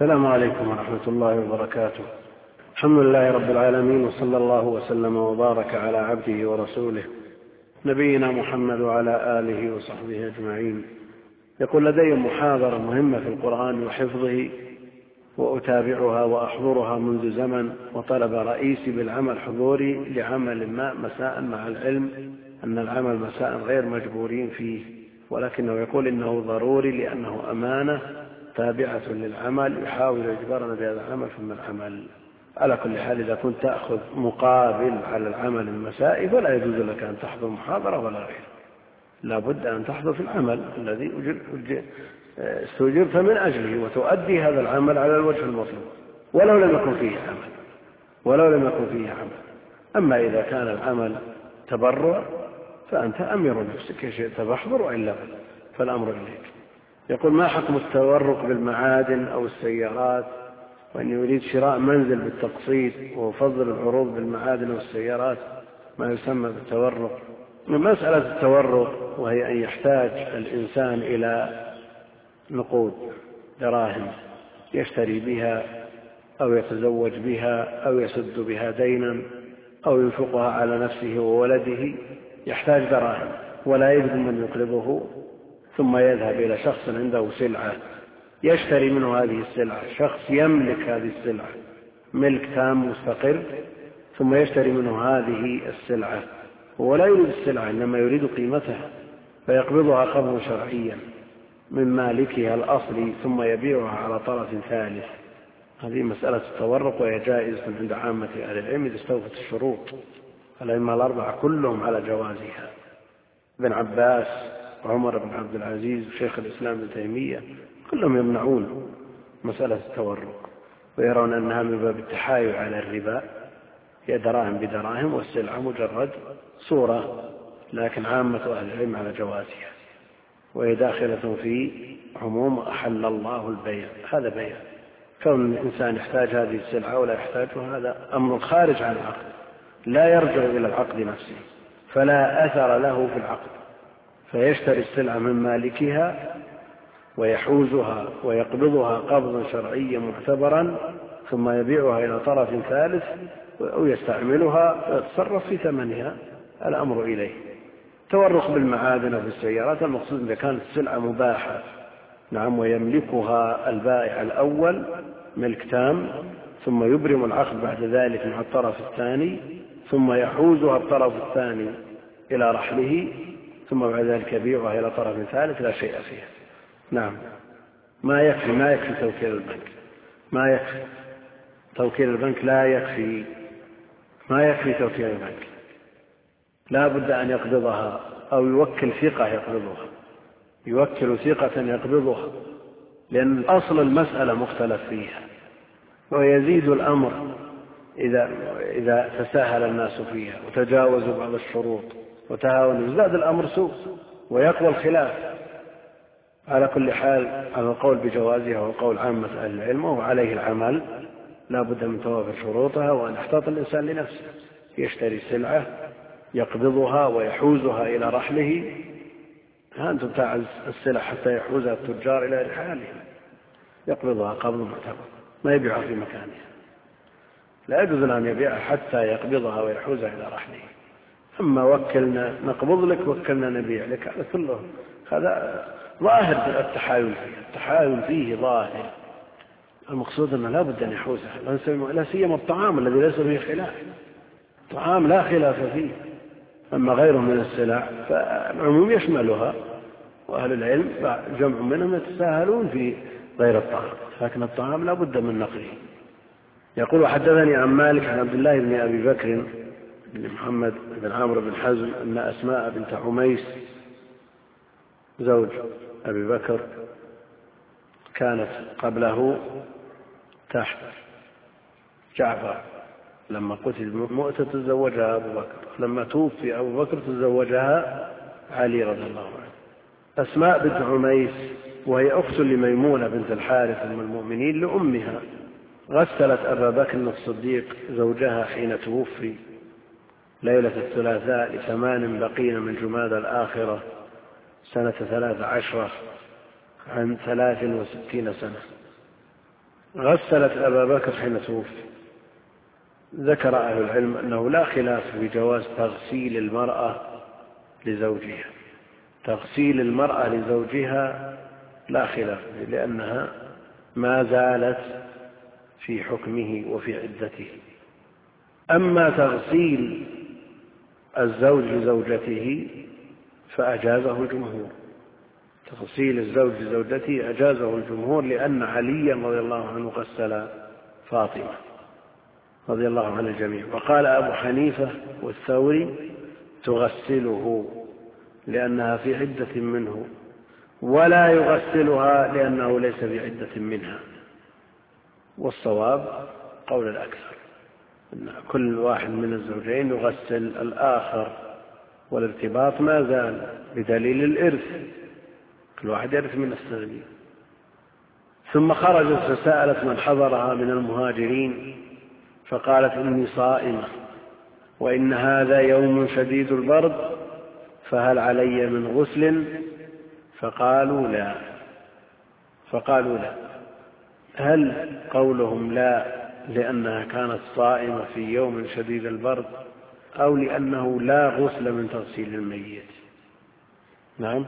السلام عليكم ورحمة الله وبركاته. الحمد لله رب العالمين، وصلى الله وسلم وبارك على عبده ورسوله نبينا محمد وعلى آله وصحبه أجمعين. يقول: لدي محاضرة مهمة في القرآن وحفظه وأتابعها وأحضرها منذ زمن، وطلب رئيسي بالعمل حضوري لعمل ما مساء، مع العلم أن العمل مساء غير مجبورين فيه، ولكنه يقول إنه ضروري لأنه أمانة تابعة للعمل، يحاول يجبرنا بهذا العمل ثم العمل. على كل حال، إذا كنت تأخذ مقابل على العمل المسائي فلا يجوز لك أن تحضر محاضرة ولا غيره، لا بد أن تحضر في العمل الذي استؤجرت من أجله، وتؤدي هذا العمل على الوجه المطلوب ولو لم يكن فيه عمل. أما إذا كان العمل تبرع فأنت أمير نفسك، شئت فاحضر وإلا فالأمر إليك. يقول: ما حكم التورق بالمعادن أو السيارات، وأن يريد شراء منزل بالتقسيط ويفضل العروض بالمعادن والسيارات، ما يسمى بالتورق. مسألة التورق وهي أن يحتاج الإنسان إلى نقود دراهم يشتري بها أو يتزوج بها أو يسد بها دينا أو ينفقها على نفسه وولده، يحتاج دراهم ولا يجد من يقرضه، ثم يذهب إلى شخص عنده سلعة يشتري منه هذه السلعة، شخص يملك هذه السلعة ملك تام مستقر، ثم يشتري منه هذه السلعة ولا يريد السلعة إنما يريد قيمتها، فيقبضها قبضا شرعيا من مالكها الأصلي ثم يبيعها على طرف ثالث. هذه مسألة التورق، وهي جائزة عند عامة أهل العلم إذا استوفت الشروط. الأئمة الأربعة كلهم على جوازها، ابن عباس وعمر بن عبد العزيز وشيخ الإسلام ابن تيمية كلهم يمنعون مسألة التورق، ويرون أنها من باب التحايل على الربا، هي دراهم بدراهم والسلعة مجرد صورة، لكن عامة أهل العلم على جوازها، وهي داخلة في عموم أحل الله البيع. هذا بيع، كون الإنسان يحتاج هذه السلعة ولا يحتاجها هذا أمر خارج عن العقد، لا يرجع إلى العقد نفسه، فلا أثر له في العقد، فيشتري السلعة من مالكها ويحوزها ويقبضها قبضا شرعيا معتبرا، ثم يبيعها إلى طرف ثالث أو يستعملها ويتصرف في ثمنها، الأمر إليه. تورق بالمعادن في السيارات المقصود إذا كانت السلعة مباحة، نعم، ويملكها البائع الأول ملك تام، ثم يبرم العقد بعد ذلك مع الطرف الثاني، ثم يحوزها الطرف الثاني إلى رحله، ثم بعد ذلك يبيعها إلى طرف ثالث، لا شيء فيها. نعم، ما يكفي توكيل البنك، ما يكفي توكيل البنك، ما يكفي توكيل البنك، لا بد أن يقبضها أو يوكل ثقة يقبضها، يوكل ثقة يقبضها، لأن أصل المسألة مختلف فيها، ويزيد الأمر إذا تساهل الناس فيها وتجاوزوا بعض الشروط وتهاونوا، يزداد الأمر سوء ويقوى الخلاف. على كل حال، على القول بجوازها وقول عامة أهل العلم وعليه العمل، لا بد من توافر شروطها، وأن يحتاط الإنسان لنفسه، يشتري سلعة يقبضها ويحوزها إلى رحله، أنت تعز السلع حتى يحوزها التجار إلى رحالهم، يقبضها قبض معتبر، ما يبيعها في مكانها، لا يجوز أن يبيعها حتى يقبضها ويحوزها إلى رحله. أما وكلنا نقبض لك وكلنا نبيع لك، هذا كله هذا ظاهر التحايل فيه ظاهر. المقصود أنه لا بد أن يحوزها، لا سيما الطعام الذي ليس فيه خلاف، الطعام لا خلاف فيه. أما غيره من السلع فالعموم يشملها، وأهل العلم جمع منهم يتساهلون في غير الطعام، لكن الطعام لا بد من نقله. يقول: حدثني عن مالك عن عبد الله بن أبي بكر بن محمد بن عمرو بن حزم أن أسماء بنت عميس زوج أبي بكر كانت قبله تحت جعفر، لما قتل مؤتة تزوجها أبو بكر، لما توفي أبو بكر تزوجها علي رضي الله عنه. أسماء بنت عميس وهي أخت لميمونة بنت الحارث أم المؤمنين لأمها، غسلت أبا بكر الصديق زوجها حين توفي ليلة الثلاثاء ل8 بقين من جمادى الآخرة سنة 13 عن 63 سنة، غسلت أبا بكر حين توفي. ذكر أهل العلم أنه لا خلاف في جواز تغسيل المرأة لزوجها. تغسيل المرأة لزوجها لا خلاف فيه، لأنها ما زالت في حكمه وفي عدته. أما تغسيل الزوج لزوجته فأجازه الجمهور. تغسيل الزوج لزوجته أجازه الجمهور، لأن عليا رضي الله عنه غسل فاطمة رضي الله عن الجميع. وقال أبو حنيفة والثوري تغسله لأنها في عدة منه، ولا يغسلها لأنه ليس في عدة منها. والصواب قول الأكثر أن كل واحد من الزوجين يغسل الآخر، والارتباط ما زال بدليل الإرث، كل واحد يرث من الثاني. ثم خرجت فسألت من حضرها من المهاجرين فقالت إني صائمة وإن هذا يوم شديد البرد فهل علي من غسل؟ فقالوا لا. هل قولهم لا لأنها كانت صائمة في يوم شديد البرد، أو لأنه لا غسل من تغسيل الميت؟ نعم،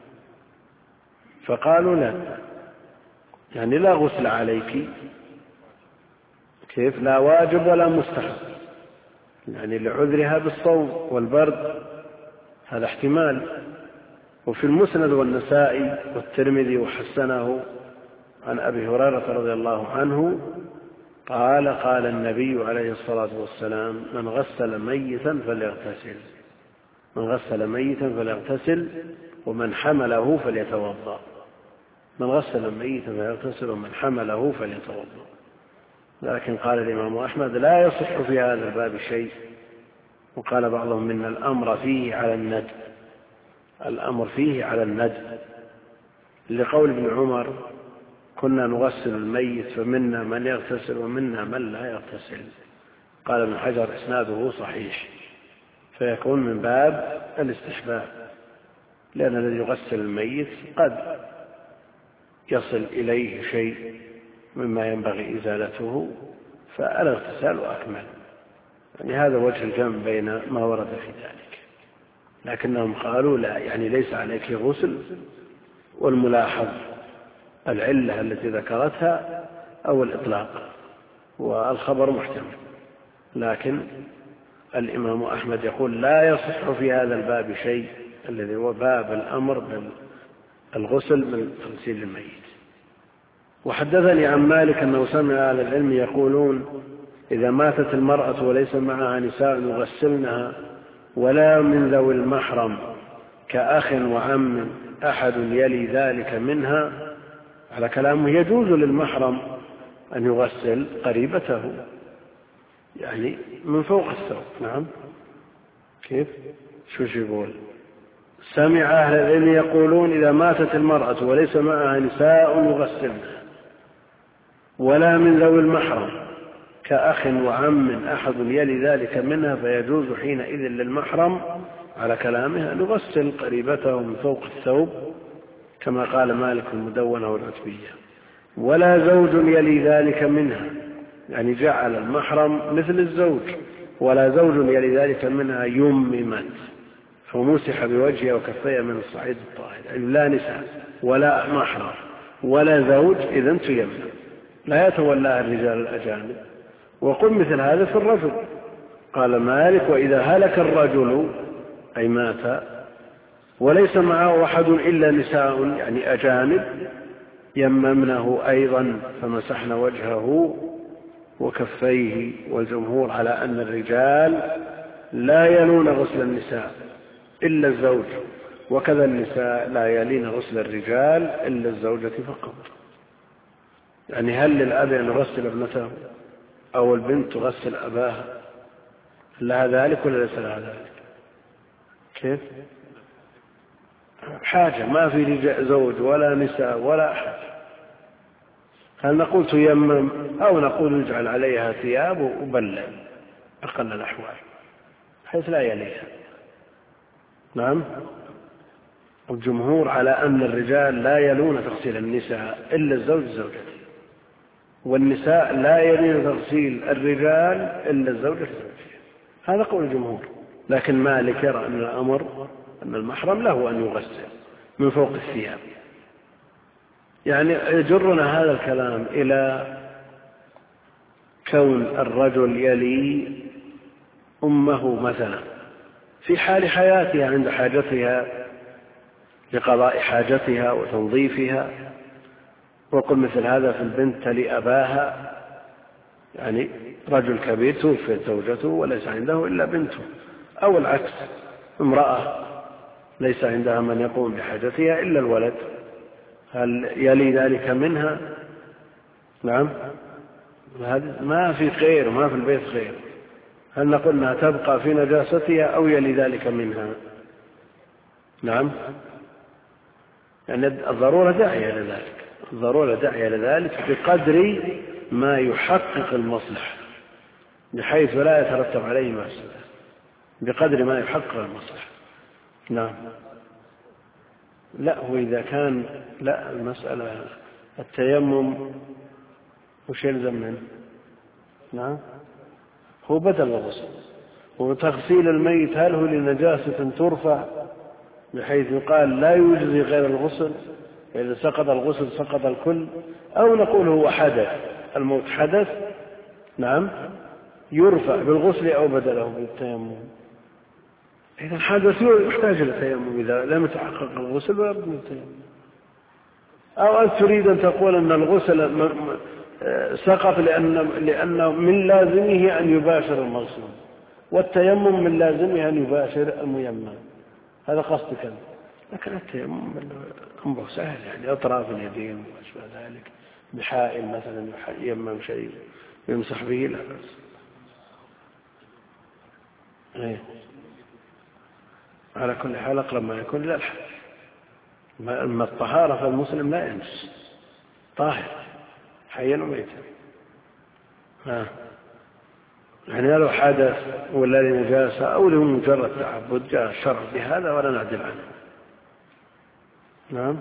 فقالوا لا، يعني لا غسل عليك. كيف؟ لا واجب ولا مستحب، يعني لعذرها بالصوم والبرد، هذا احتمال. وفي المسند والنسائي والترمذي وحسنه عن أبي هريرة رضي الله عنه قال النبي عليه الصلاة والسلام من غسل ميتا فليغتسل ومن حمله فليتوضأ. من غسل ميتا فليغتسل ومن حمله فليتوضأ. لكن قال الإمام أحمد لا يصح في هذا الباب شيء، وقال بعضهم إن الأمر فيه على الندب لقول ابن عمر كنا نغسل الميت فمنا من يغتسل ومنا من لا يغتسل. قال ابن حجر إسناده صحيح، فيكون من باب الاستحباب، لأن الذي يغسل الميت قد يصل إليه شيء مما ينبغي إزالته، فالاغتسال أكمل. يعني هذا وجه الجمع بين ما ورد في ذلك. لكنهم قالوا لا، يعني ليس عليك غسل. والملاحظ العلة التي ذكرتها أو الإطلاق، والخبر محتمل. لكن الإمام أحمد يقول لا يصح في هذا الباب شيء، الذي هو باب الأمر بالغسل من تغسيل الميت. وحدثني عن مالك أنه سمع أهل العلم يقولون إذا ماتت المرأة وليس معها نساء يغسلنها ولا من ذوي المحرم كأخ وعم أحد يلي ذلك منها، على كلامه يجوز للمحرم أن يغسل قريبته، يعني من فوق الثوب. نعم، كيف؟ شو يقول؟ سمع أهل العلم يقولون إذا ماتت المرأة وليس معها نساء يغسلنها ولا من ذوي المحرم كأخ وعم أحد يلي ذلك منها، فيجوز حينئذ للمحرم على كلامه أن يغسل قريبته من فوق الثوب، كما قال مالك المدونة والعتبية. ولا زوج يلي ذلك منها، يعني جعل المحرم مثل الزوج. ولا زوج يلي ذلك منها يممت فمسح بوجهها وكفيها من الصعيد الطاهر، يعني لا نساء ولا محرم ولا زوج، إذن تيمم، لا يتولاها الرجال الأجانب. وقل مثل هذا في الرجل. قال مالك وإذا هلك الرجل أي مات وليس معه أحد إلا نساء يعني أجانب يممنه أيضا فمسحنا وجهه وكفيه. والجمهور على أن الرجال لا يلون غسل النساء إلا الزوج، وكذا النساء لا يلين غسل الرجال إلا الزوجة فقط. يعني هل للأب أن يغسل ابنته أو البنت تغسل أباها؟ لها ذلك ولا ليس لها ذلك؟ كيف؟ حاجة ما في زوج ولا نساء ولا أحد. هل نقول تيمم أو نقول يجعل عليها ثياب وبلل أقل الأحوال حيث لا يليها؟ نعم. الجمهور على أن الرجال لا يلون تغسيل النساء إلا الزوج زوجته، والنساء لا يلين تغسيل الرجال إلا الزوجة لزوجها. هذا قول الجمهور. لكن مالك يرى أن الأمر أن المحرم له أن يغسل من فوق الثياب. يعني يجرنا هذا الكلام إلى كون الرجل يلي أمه مثلا في حال حياتها عند حاجتها لقضاء حاجتها وتنظيفها، وقل مثل هذا في البنت تلي أباها، يعني رجل كبير توفيت زوجته وليس عنده إلا بنته، أو العكس امرأة ليس عندها من يقوم بحاجتها إلا الولد، هل يلي ذلك منها؟ نعم، ما في خير، ما في البيت خير. هل نقول أنها تبقى في نجاستها أو يلي ذلك منها؟ نعم، يعني الضرورة داعية لذلك، الضرورة داعية لذلك بقدر ما يحقق المصلحة، بحيث لا يترتب عليه مفسدة، بقدر ما يحقق المصلحة. نعم. لا، هو إذا كان لا المسألة التيمم وش يلزم منه؟ نعم، هو بدل الغسل، وتغسيل الميت هل هو لنجاسة ترفع بحيث يقال لا يجزي غير الغسل، إذا سقط الغسل سقط الكل، أو نقول هو حدث، الموت حدث، نعم، يرفع بالغسل أو بدله بالتيمم. إذا حدث يحتاج إلى التيمم إذا لم يتحقق الغسل ولا بد من التيمم. أو أن تريد أن تقول أن الغسل سقط لأنه من لازمه أن يباشر المغسول، والتيمم من لازمه أن يباشر الميمم، هذا قصدك. لكن التيمم أمره سهل، يعني أطراف اليدين وأشبه ذلك، بحائل مثلا يمم شيء يمسح به لا بأس. على كل حال أقرب ما يكون إلى الحد. أما الطهارة فالمسلم لا ينجس، طاهر حيا وميتا. يعني لو حدث ولا لنجاسة أو لمجرد تعبد جاء الشرع بهذا ولا نعدل عنه. نعم،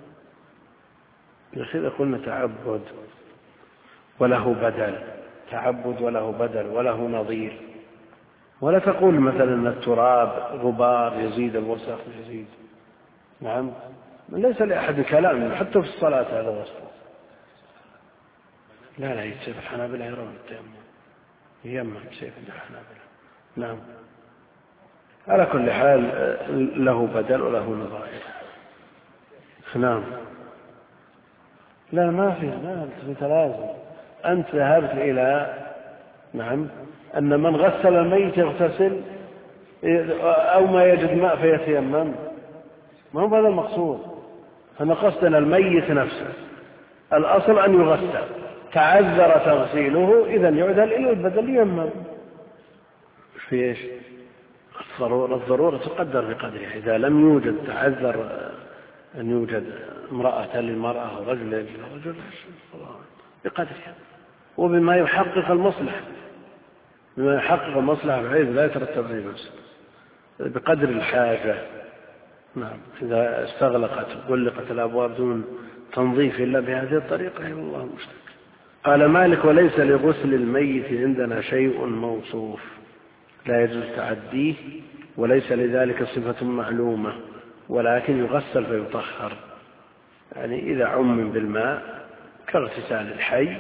إذا قلنا تعبد وله بدل، تعبد وله بدل وله نظير، ولا تقول مثلا أن التراب غبار يزيد الوسخ يزيد. نعم، ليس لأحد كلام حتى في الصلاة هذا وصف. لا يتسيب الحنابلة يرون التيمم يمم سيف الحنابلة. نعم، على كل حال له بدل وله نظائر. نعم، لا ما في تلازم. أنت ذهبت إلى نعم أن من غسل الميت يغتسل أو ما يجد ماء فيتيمم، ما هو هذا المقصود. أنا قصدنا الميت نفسه، الأصل أن يغسل، تعذر تغسيله إذا يعدل إلى البدل يمم. في إيش؟ الضرورة تقدر بقدرها. إذا لم يوجد تعذر أن يوجد امرأة للمرأة ورجل للرجل بقدرها وبما يحقق المصلحة، بما يحقق المصلحة بحيث لا يترتب عليه مفسدة بقدر الحاجة. نعم، إذا استغلقت غلقت الأبواب دون تنظيف إلا بهذه الطريقة والله المستعان. قال مالك وليس لغسل الميت عندنا شيء موصوف لا يجوز تعديه، وليس لذلك صفة معلومة، ولكن يغسل فيطهر، يعني إذا عمم بالماء كاغتسال الحي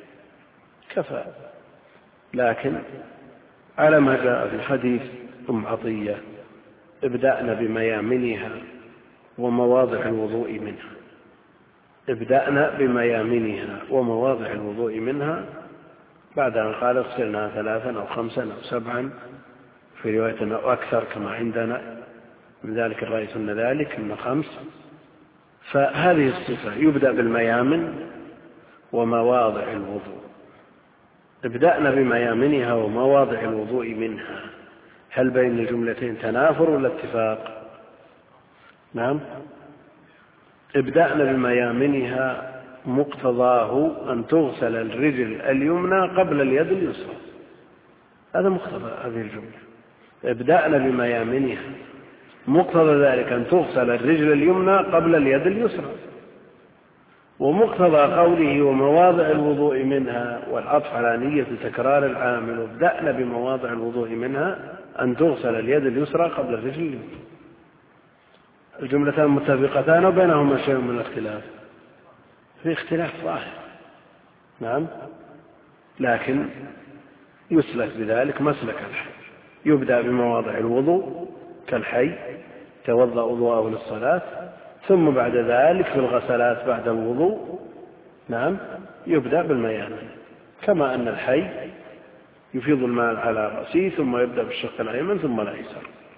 كفى. لكن على ما جاء في الحديث أم عطية ابدأنا بميامنها ومواضع الوضوء منها، ابدأنا بميامنها ومواضع الوضوء منها، بعد أن قال اغسلنا 3 أو 5 أو 7 في رواية أو أكثر كما عندنا، من ذلك رأيتن ذلك من 5. فهذه الصفة يبدأ بالميامن ومواضع الوضوء. ابدأنا بميامنها ومواضع الوضوء منها، هل بين الجملتين تنافر ولا اتفاق؟ نعم، ابدأنا بميامنها مقتضاه أن تغسل الرجل اليمنى قبل اليد اليسرى، هذا مقتضى هذه الجملة. ابدأنا بميامنها مقتضى ذلك أن تغسل الرجل اليمنى قبل اليد اليسرى، ومقتضى قوله ومواضع الوضوء منها والعطف على نية تكرار العامل وابدأنا بمواضع الوضوء منها أن تغسل اليد اليسرى قبل الرجل اليمنى. الجملتان متفقتان وبينهما شيء من الاختلاف، في اختلاف ظاهر، نعم، لكن يسلك بذلك مسلك الحي، يبدأ بمواضع الوضوء كالحي توضأ وضوءه للصلاة، ثم بعد ذلك في الغسلات بعد الوضوء، نعم، يبدأ بالميامن، كما أن الحي يفيض الماء على رأسه ثم يبدأ بالشق الأيمن ثم الأيسر.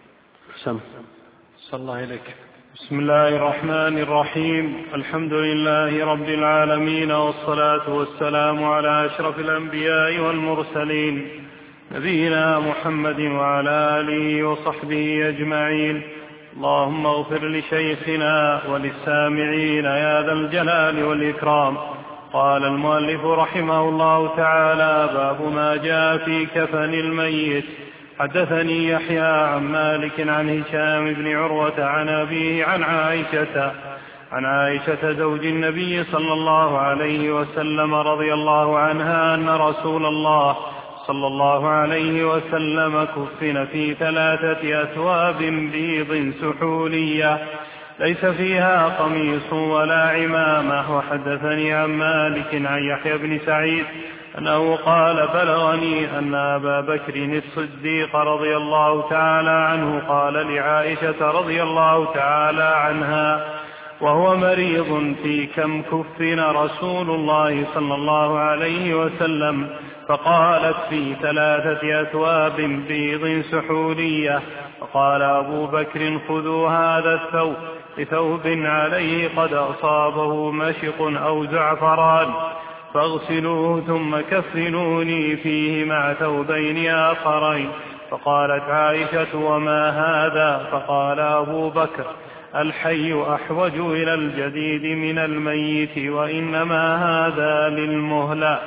صلى الله عليك. بسم الله الرحمن الرحيم. الحمد لله رب العالمين، والصلاة والسلام على أشرف الأنبياء والمرسلين، نبينا محمد وعلى آله وصحبه أجمعين. اللهم اغفر لشيخنا وللسامعين يا ذا الجلال والإكرام. قال المؤلف رحمه الله تعالى: باب ما جاء في كفن الميت. حدثني يحيى عن مالك عن هشام بن عروة عن أبيه عن عائشة زوج النبي صلى الله عليه وسلم رضي الله عنها أن رسول الله صلى الله عليه وسلم كفن في 3 أثواب بيض سحولية ليس فيها قميص ولا عمامة. وحدثني عن مالك عن يحيى بن سعيد أنه قال: بلغني أن أبا بكر الصديق رضي الله تعالى عنه قال لعائشة رضي الله تعالى عنها وهو مريض: في كم كفن رسول الله صلى الله عليه وسلم؟ فقالت: في 3 أثواب بيض سحولية. فقال أبو بكر: خذوا هذا الثوب بثوب عليه قد أصابه مشق أو زعفران فاغسلوه ثم كفنوني فيه مع ثوبين آخرين. فقالت عائشة: وما هذا؟ فقال أبو بكر: الحي أحوج إلى الجديد من الميت، وإنما هذا للمهلة.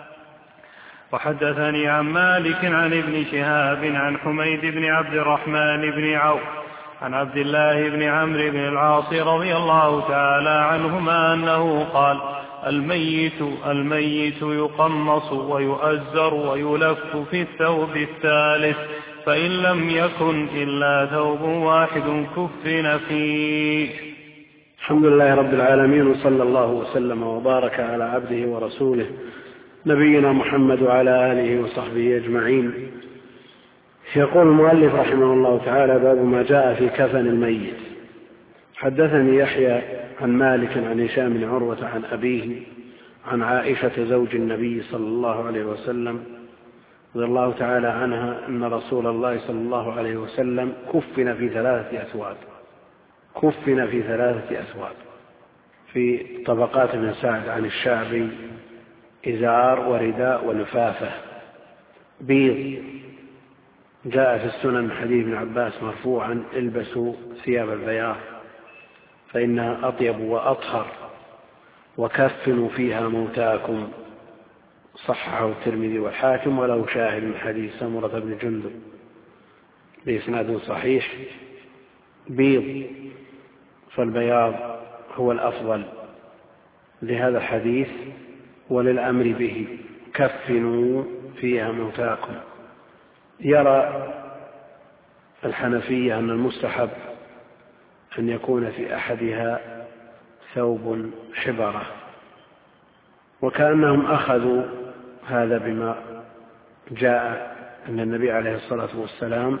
وحدثني عن مالك عن ابن شهاب عن حميد بن عبد الرحمن بن عوف عن عبد الله بن عمرو بن العاص رضي الله تعالى عنهما أنه قال: الميت يقمص ويؤزر ويلف في الثوب الثالث، فإن لم يكن إلا ثوب واحد كفن فيه. الحمد لله رب العالمين، وصلى الله وسلم وبارك على عبده ورسوله نبينا محمد وعلى آله وصحبه أجمعين. يقول المؤلف رحمه الله تعالى: باب ما جاء في كفن الميت. حدثني يحيى عن مالك عن هشام بن عروة عن أبيه عن عائشة زوج النبي صلى الله عليه وسلم رضي الله تعالى عنها أن رسول الله صلى الله عليه وسلم كفن في 3 أثواب. كفن في 3 أثواب. في طبقات بن سعد عن الشعبي: إزار ورداء ولفافة بيض. جاء في السنن من حديث ابن عباس مرفوعا: البسوا ثياب البياض فإنها أطيب وأطهر، وكفنوا فيها موتاكم. صححه الترمذي والحاكم، وله شاهد من حديث سمرة بن جندب بإسناد صحيح. بيض، فالبياض هو الأفضل لهذا الحديث وللأمر به: كفنوا فيها موتاكم. يرى الحنفية أن المستحب أن يكون في أحدها ثوب حبرة، وكأنهم أخذوا هذا بما جاء أن النبي عليه الصلاة والسلام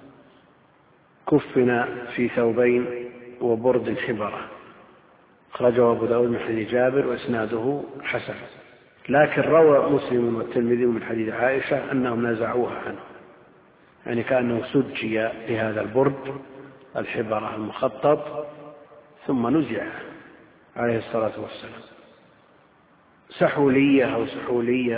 كفن في ثوبين وبرد حبرة. أخرجه أبو داود من حديث جابر وإسناده حسن، لكن روى مسلم والترمذي من حديث عائشة أنهم نزعوها عنه، يعني كأنه سجي لهذا البرد الحبرة المخطط ثم نزع عليه الصلاة والسلام. سحولية أو سحولية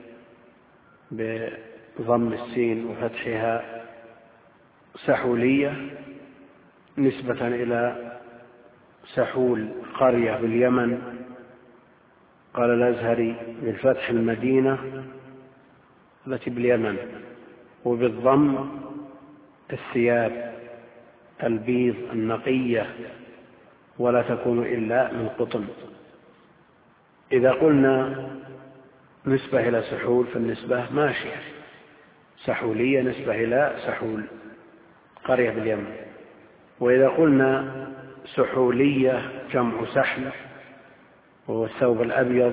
بضم السين وفتحها، سحولية نسبة إلى سحول قرية باليمن. قال الأزهري: بالفتح المدينة التي باليمن، وبالضم الثياب البيض النقية، ولا تكون إلا من قطن. إذا قلنا نسبة إلى سحول فالنسبة ماشية، سحولية نسبة إلى سحول قرية باليمن. وإذا قلنا سحولية جمع سحل وهو الثوب الأبيض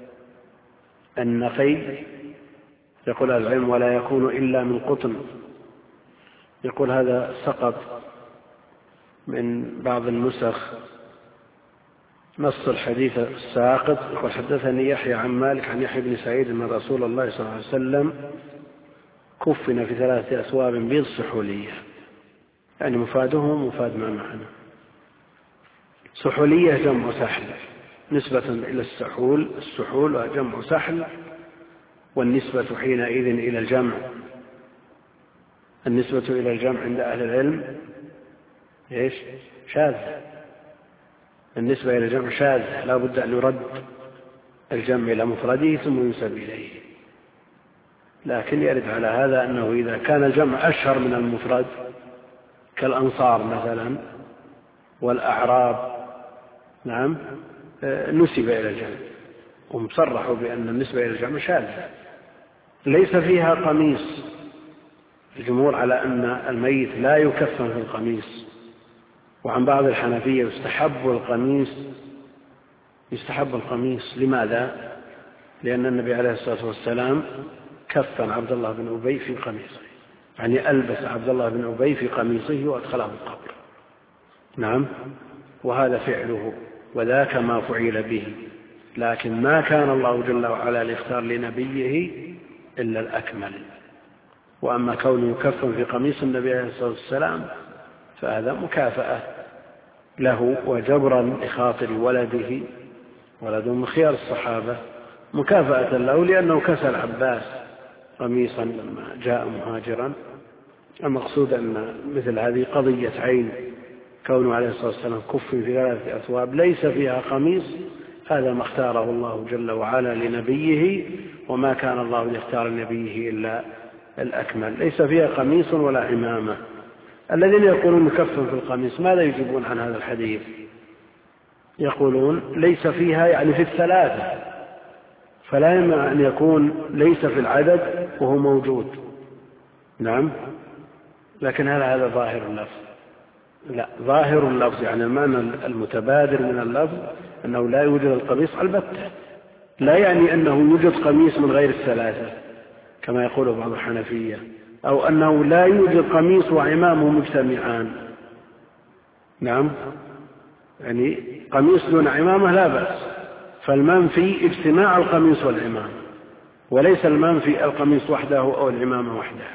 النقي، يقول العلم ولا يكون إلا من قطن. يقول هذا سقط من بعض النسخ نص الحديث الساقط. يقول حدثني يحيى عن مالك عن يحيى بن سعيد أن رسول الله صلى الله عليه وسلم كفن في 3 أثواب بيض سحولية، يعني مفاده مفاد ما معنا. سحولية جمع سحل نسبة إلى السحول وجمع سحل، والنسبة حينئذ إلى الجمع، النسبة إلى الجمع عند أهل العلم إيش؟ شاذة. النسبة إلى الجمع شاذة، لا بد أن يرد الجمع إلى مفرده ثم ينسب إليه. لكن يرد على هذا أنه إذا كان الجمع أشهر من المفرد كالأنصار مثلا والأعراب، نعم، نسب إلى الجمع، ومصرحوا بأن النسبة إلى الجمع شاذة ليس فيها قميص. الجمهور على أن الميت لا يكفن في القميص، وعن بعض الحنفية يستحب القميص. لماذا؟ لأن النبي عليه الصلاة والسلام كفن عبد الله بن أبي في قميصه، يعني ألبس عبد الله بن أبي في قميصه وأدخله القبر، نعم، وهذا فعله وذاك ما فعل به. لكن ما كان الله جل وعلا ليختار لنبيه إلا الأكمل. وأما كونه يكفن في قميص النبي عليه الصلاة والسلام فهذا مكافأة له وجبرا لخاطر ولده، ولده من خيار الصحابة، مكافأة له لأنه كسى العباس قميصا لما جاء مهاجرا. المقصود أن مثل هذه قضية عين، كونه عليه الصلاة والسلام كفن في 3 أثواب ليس فيها قميص، هذا ما اختاره الله جل وعلا لنبيه، وما كان الله ليختار لنبيه إلا الأكمل. ليس فيها قميص ولا عمامة. الذين يقولون نكفن في القميص ماذا يجيبون عن هذا الحديث؟ يقولون ليس فيها يعني في 3، فلا يمنع أن يكون ليس في العدد وهو موجود، نعم. لكن هذا ظاهر اللفظ؟ لا، ظاهر اللفظ يعني المعنى المتبادر من اللفظ أنه لا يوجد القميص البتة، لا يعني أنه يوجد قميص من غير 3 كما يقول بعض الحنفية، أو أنه لا يوجد قميص وعمامه مجتمعان، نعم، يعني قميص دون عمامة لا بأس، فالمنفي اجتماع القميص والعمامة، وليس المنفي القميص وحده أو العمامة وحدها.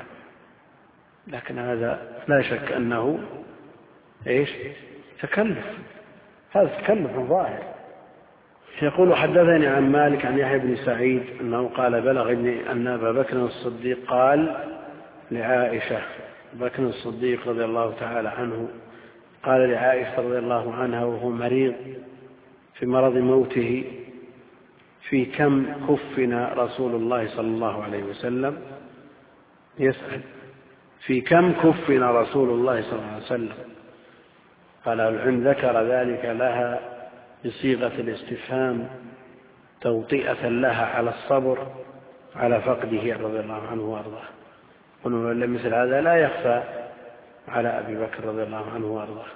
لكن هذا لا شك أنه إيش؟ تكلف، هذا تكلف ظاهر. يقول حدثني عن مالك عن يحيى بن سعيد أنه قال بلغني أن أبا بكر الصديق قال لعائشة، بكر الصديق رضي الله تعالى عنه قال لعائشة رضي الله عنها وهو مريض في مرض موته: في كم كفن رسول الله صلى الله عليه وسلم؟ يسأل في كم كفن رسول الله صلى الله عليه وسلم؟ قال العلم ذكر ذلك لها بصيغة الاستفهام توطئة لها على الصبر على فقده رضي الله عنه وارضاه. قلنا مثل هذا لا يخفى على أبي بكر رضي الله عنه وارضاه.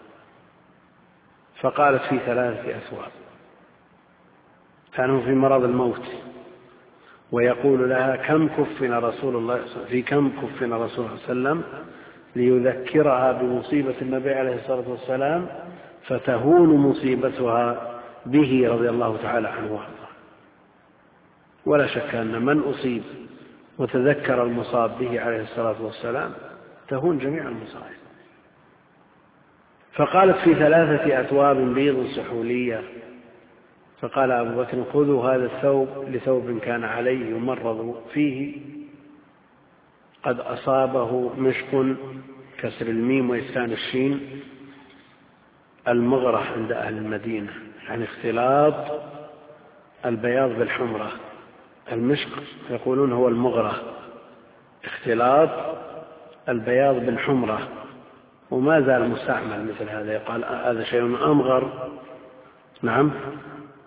فقالت في 3 أثواب، كانوا في مرض الموت، ويقول لها كم كفن رسول الله، في كم كفن رسول الله صلى الله عليه وسلم، ليذكرها بمصيبة النبي عليه الصلاة والسلام فتهون مصيبتها به رضي الله تعالى عنه وارضاه. ولا شك أن من أصيب وتذكر المصاب به عليه الصلاة والسلام تهون جميع المصائب. فقالت في 3 أثواب بيض سحولية. فقال أبو بكر خذوا هذا الثوب لثوب كان عليه يمرض فيه قد أصابه مشق، كسر الميم وإسكان الشين، المغرة عند أهل المدينة، يعني اختلاط البياض بالحمرة. المشق يقولون هو المغرة، اختلاط البياض بالحمرة، وما زال مستعمل مثل هذا، يقال هذا شيء أمغر، نعم،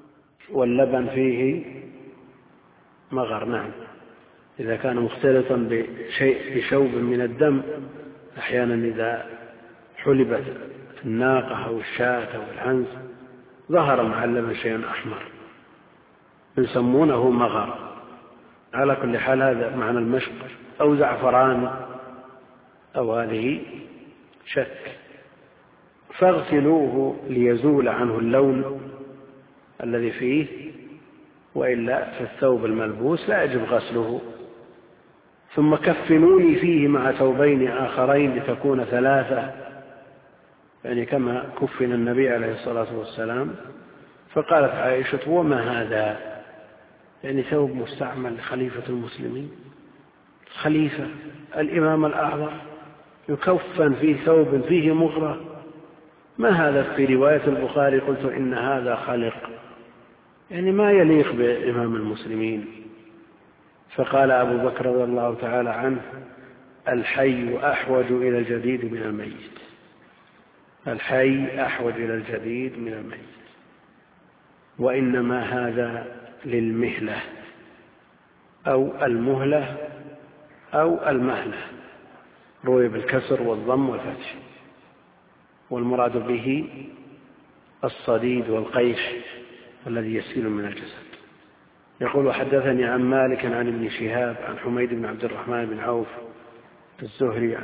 واللبن فيه مغر. نعم، إذا كان مختلطا بشوب من الدم، أحيانا إذا حلبت الناقة أو الشاة أو العنز ظهر مع اللبن شيء أحمر يسمونه مغر. على كل حال هذا معنى المشق أو زعفران أو هذه شك. فاغسلوه ليزول عنه اللون الذي فيه، وإلا فالثوب الملبوس لا يجب غسله. ثم كفنوني فيه مع ثوبين آخرين لتكون 3، يعني كما كفن النبي عليه الصلاة والسلام. فقالت عائشة: وما هذا؟ يعني ثوب مستعمل لخليفة المسلمين، خليفة الإمام الأعظم يكفن في ثوب فيه مغرة؟ ما هذا؟ في رواية البخاري قلت إن هذا خلق، يعني ما يليق بإمام المسلمين. فقال أبو بكر رضي الله تعالى عنه: الحي أحوج إلى الجديد من الميت، الحي أحوج إلى الجديد من الميت، وإنما هذا للمهلة أو المهلة أو المهلة، روي بالكسر والضم والفتح، والمراد به الصديد والقيح الذي يسيل من الجسد. يقول: وحدثني عن مالك عن ابن شهاب عن حميد بن عبد الرحمن بن عوف الزهري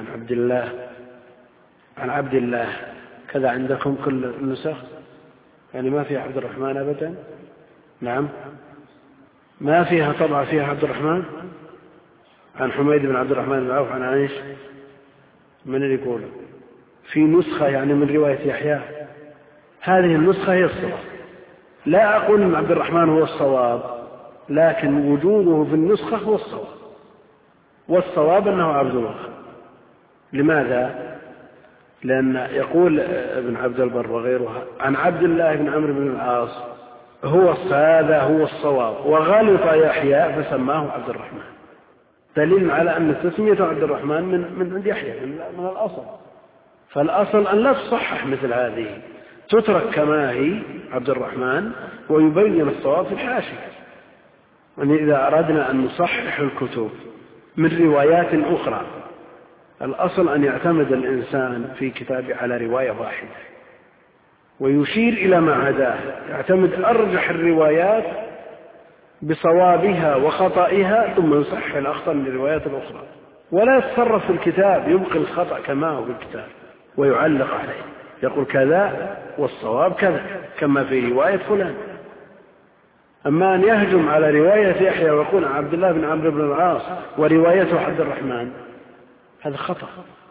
عن عبد الله كذا عندكم كل النسخ، يعني ما فيها عبد الرحمن أبدا. نعم، ما فيها طبعا فيها عبد الرحمن. عن حميد بن عبد الرحمن بن عوف عن عائش. من اللي يقول في نسخة يعني من رواية يحيى؟ هذه النسخة هي الصواب. لا أقول أن عبد الرحمن هو الصواب، لكن وجوده في النسخة هو الصواب، والصواب أنه عبد الله. لماذا؟ لأن يقول ابن عبد البر وغيرها عن عبد الله بن عمرو بن العاص هذا هو الصواب، وغلط يحيى فسماه عبد الرحمن، دليل على أن تسمية عبد الرحمن من عند يحيى من الأصل. فالأصل أن لا تصحح مثل هذه، تترك كما هي عبد الرحمن، ويبين الصواب في الحاشية. يعني إذا أردنا أن نصحح الكتب من روايات أخرى، الأصل أن يعتمد الإنسان في كتابه على رواية واحدة ويشير إلى ما عداه، يعتمد أرجح الروايات بصوابها وخطئها، ثم يصحح الأخطأ من الروايات الأخرى، ولا يتصرف في الكتاب يبقي الخطأ كما هو في الكتاب ويعلق عليه، يقول كذا والصواب كذا كما في رواية فلان. أما أن يهجم على رواية يحيى ويقول عبد الله بن عمرو بن العاص وروايته عبد الرحمن، هذا خطأ.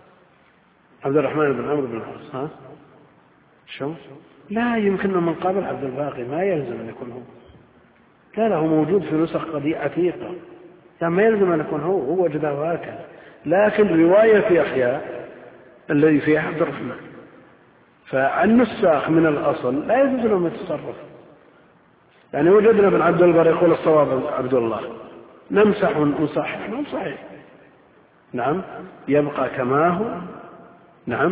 عبد الرحمن بن عمرو بن العاص شو؟ لا يمكن من قابل عبد الباقي، ما يلزم أن يكون هو. لا هو موجود في نسخ قديمة عتيقة، ما يلزم أن يكون هو وجده هكذا، لكن رواية يحيى الذي فيها عبد الرحمن. فالنساخ من الأصل لا يجوز لهم التصرف. يعني وجدنا ابن عبد البر يقول الصواب عبد الله، نمسح ونصحح، ما صحيح. نعم، يبقى كما هو. نعم،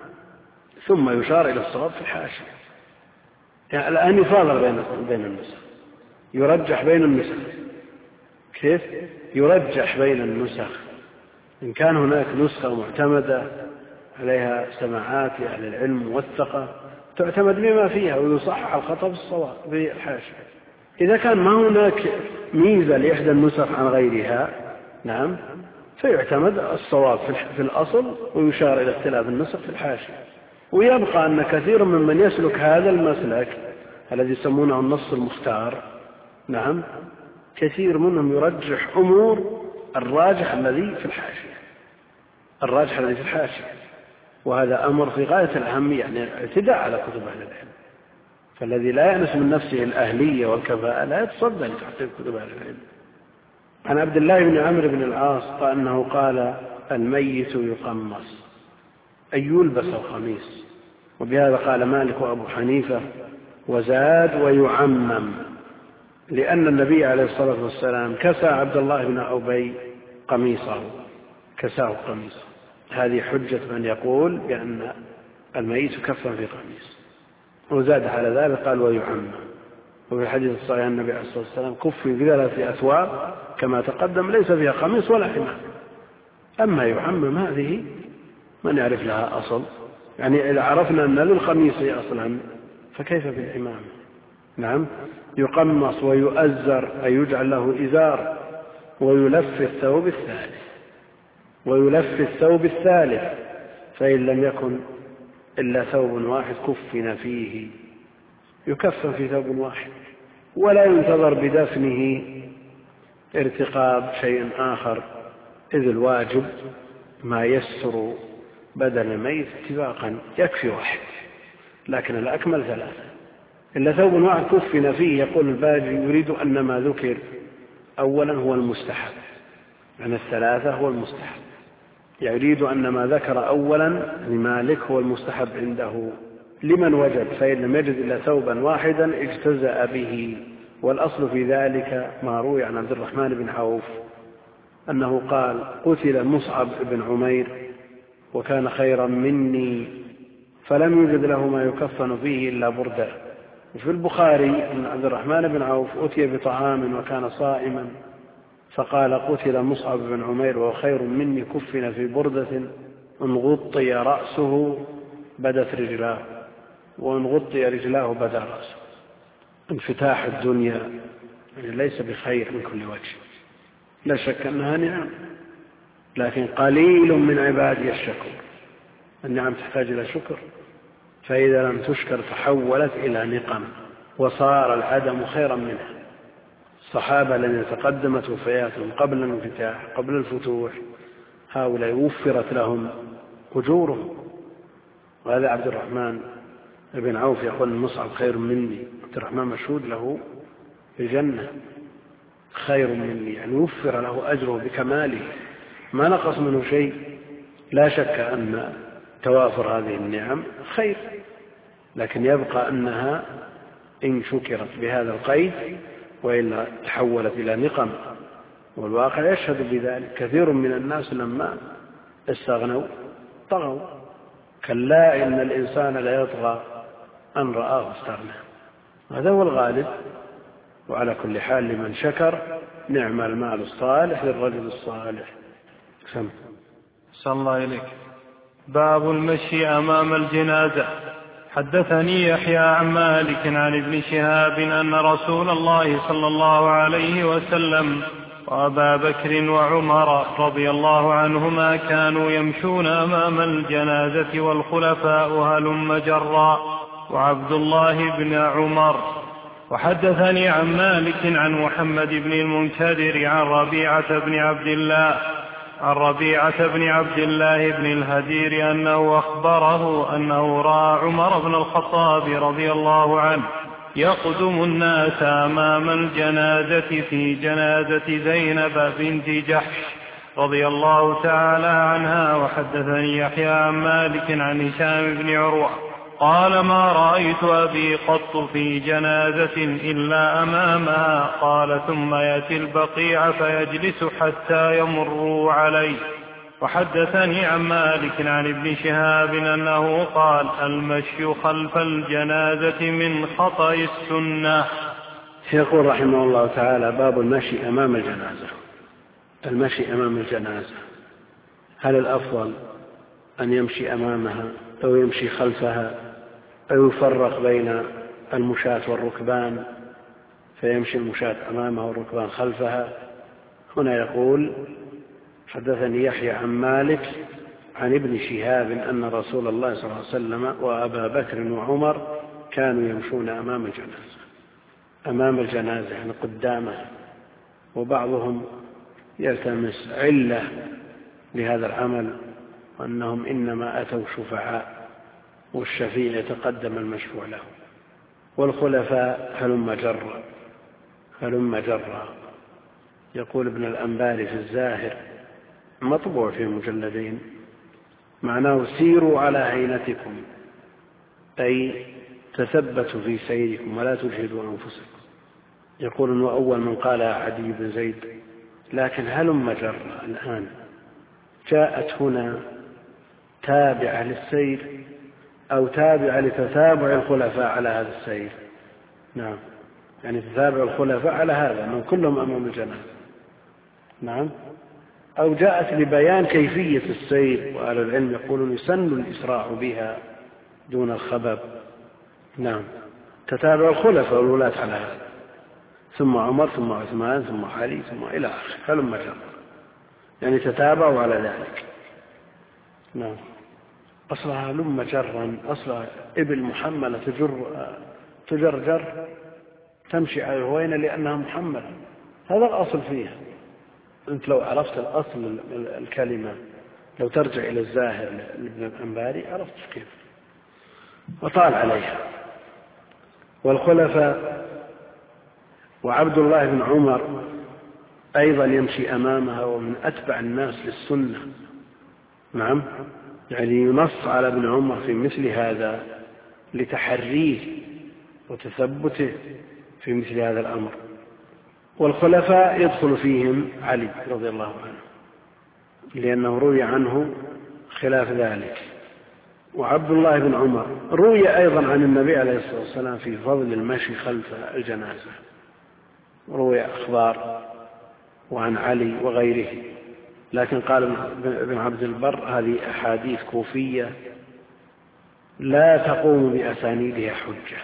ثم يشار إلى الصواب في الحاشية. يعني الآن يفاضل بين النسخ، يرجح بين النسخ. كيف يرجح بين النسخ؟ إن كان هناك نسخة معتمدة عليها سماعات أهل العلم موثقة تعتمد بما فيها ويصحح الخطأ بالصواب في الحاشية. إذا كان ما هناك ميزة لإحدى النسخ عن غيرها، نعم، فيعتمد الصواب في الأصل ويشار إلى اختلاف النسخ في الحاشية. ويبقى أن كثير من يسلك هذا المسلك الذي يسمونه النص المختار، نعم، كثير منهم يرجح أمور الراجح الذي في الحاشية، الراجح الذي في الحاشية، وهذا أمر في غاية الأهمية، يعني اعتداء على كتب أهل العلم. فالذي لا يأنس من نفسه الأهلية والكفاءة لا يتصدى لتحقيق كتب أهل العلم. عن عبد الله بن عمرو بن العاص أنه قال: الميت يقمص أي يلبس القميص. وبهذا قال مالك وأبو حنيفة، وزاد ويعمم، لأن النبي عليه الصلاة والسلام كسى عبد الله بن أبي قميصه، كساه قميصه. هذه حجة من يقول بأن الميت كفن في قميص. وزاد على ذلك قال: ويعمم، وفي الحديث الصحيح النبي عليه الصلاة والسلام كفي ب3 أثواب كما تقدم ليس فيها قميص ولا حمام. أما يعمم هذه من يعرف لها أصل، يعني إذا عرفنا أن للقميص أصلا فكيف بالعمام؟ نعم، يقمص ويؤزر أي يجعل له إزار ويلف الثوب الثالث فإن لم يكن إلا ثوب واحد كفن فيه، يكفن في ثوب واحد ولا ينتظر بدفنه ارتقاب شيء آخر، إذ الواجب ما يستر بدن الميت اتفاقا يكفي واحد، لكن الأكمل 3 إلا ثوب واحد كفن فيه. يقول الباجي يريد أن ما ذكر أولا هو المستحب، يعني 3 هو المستحب، يريد أن ما ذكر أولا لمالك هو المستحب عنده لمن وجد، فإن لم يجد إلا ثوبا واحدا اجتزأ به. والأصل في ذلك ما روي عن عبد الرحمن بن عوف أنه قال قتل مصعب بن عمير وكان خيرا مني فلم يوجد له ما يكفن فيه إلا بردة. وفي البخاري أن عبد الرحمن بن عوف أتي بطعام وكان صائما فقال قتل مصعب بن عمير وهو خير مني كفن في بردة إن غطي رأسه بدت رجلاه وإن غطي رجلاه بدا رأسه. انفتاح الدنيا يعني ليس بخير من كل وجه، لا شك أنها نعم، لكن قليل من عبادي الشكور. النعم تحتاج إلى شكر، فإذا لم تشكر تحولت إلى نقم وصار العدم خيرا منها. الصحابة الذين تقدمت وفياتهم قبل الانفتاح قبل الفتوح هؤلاء وفرت لهم أجورهم، وهذا عبد الرحمن بن عوف يقول المصعب خير مني، عبد الرحمن مشهود له الجنة خير مني، يعني وفر له أجره بكماله ما نقص منه شيء. لا شك أن توافر هذه النعم خير، لكن يبقى أنها إن شكرت بهذا القيد وإلا تحولت إلى نقم، والواقع يشهد بذلك. كثير من الناس لما استغنوا طغوا، كلا إن الإنسان لا يطغى أن رآه استغنى، هذا هو الغالب. وعلى كل حال لمن شكر نعم المال الصالح للرجل الصالح. سم صلى الله إليك. باب المشي أمام الجنازة. حدثني يحيى عن مالك عن ابن شهاب أن رسول الله صلى الله عليه وسلم وأبا بكر وعمر رضي الله عنهما كانوا يمشون أمام الجنازة والخلفاء هلم جرا وعبد الله بن عمر. وحدثني عن مالك عن محمد بن المنكدر عن ربيعة بن عبد الله بن الهدير أنه أخبره أنه رأى عمر بن الخطاب رضي الله عنه يقدم الناس أمام الجنازة في جنازة زينب بنت جحش رضي الله تعالى عنها. وحدثني يحيى عن مالك عن هشام بن عروة قال ما رأيت أبي قط في جنازة إلا أمامها. قال ثم يأتي البقيع فيجلس حتى يمروا عليه. وحدثني عن مالك عن ابن شهاب أنه قال المشي خلف الجنازة من خطأ السنة. يقول رحمه الله تعالى باب المشي أمام الجنازة. المشي أمام الجنازة هل الأفضل أن يمشي أمامها أو يمشي خلفها أو يفرق بين المشاة والركبان فيمشي المشاة أمامها والركبان خلفها؟ هنا يقول حدثني يحيى عن مالك عن ابن شهاب أن رسول الله صلى الله عليه وسلم وأبا بكر وعمر كانوا يمشون أمام الجنازة يعني قدامها، وبعضهم يلتمس علة لهذا العمل وأنهم إنما أتوا شفعاء والشفيع يتقدم المشفوع له، والخلفاء هلم جرا. يقول ابن الأنباري في الزاهر مطبوع في مجلدين معناه سيروا على هينتكم أي تثبتوا في سيركم ولا تجهدوا أنفسكم. يقول وأول من قال عدي بن زيد لكن هلم جرا الآن جاءت هنا تابعة للسير أو تابعة لتتابع الخلفاء على هذا السير؟ نعم، يعني تتابع الخلفاء على هذا من كلهم أمام الجنازة. نعم. أو جاءت لبيان كيفية السير، وأهل العلم يقولون يسن الإسراع بها دون الخبب. نعم. تتابع الخلفاء والولاة على هذا، ثم عمر ثم عثمان ثم علي ثم إلى آخره، فلما جرى يعني تتابعوا على ذلك. نعم. أصلها لم جرا، أصلها إبل محملة تجرجر تمشي على الهوينة لأنها محملة، هذا الأصل فيها. أنت لو عرفت الأصل الكلمة، لو ترجع إلى الزاهر لابن الأنباري عرفت كيف، وطال عليها. والخلفاء وعبد الله بن عمر أيضا يمشي أمامها، ومن أتبع الناس للسنة. نعم. يعني ينص على ابن عمر في مثل هذا لتحريه وتثبته في مثل هذا الأمر. والخلفاء يدخل فيهم علي رضي الله عنه، لأنه روي عنه خلاف ذلك. وعبد الله بن عمر روي أيضا عن النبي عليه الصلاة والسلام في فضل المشي خلف الجنازة، روي أخبار وعن علي وغيره، لكن قال ابن عبد البر هذه أحاديث كوفية لا تقوم بأسانيدها حجة،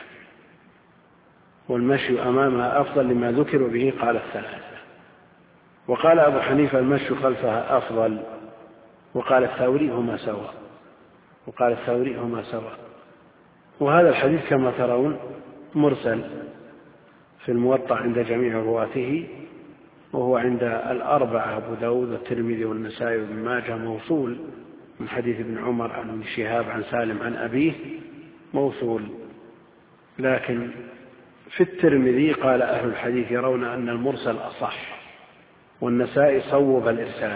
والمشي أمامها أفضل لما ذكر به قال الثلاثة. وقال أبو حنيفة المشي خلفها أفضل، وقال الثوري هما سوا. وهذا الحديث كما ترون مرسل في الموطأ عند جميع رواته، وهو عند الأربعة أبو داود والترمذي والنسائي وابن ماجه موصول من حديث ابن عمر عن ابن شهاب عن سالم عن أبيه موصول. لكن في الترمذي قال أهل الحديث يرون أن المرسل أصح، والنسائي صوب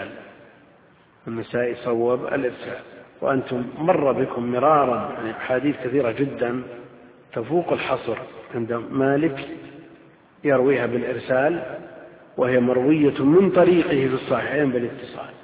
الإرسال. وأنتم مر بكم مرارا يعني أحاديث كثيرة جدا تفوق الحصر عند مالك يرويها بالإرسال، وهي مروية من طريقه في الصحيحين بالاتصال.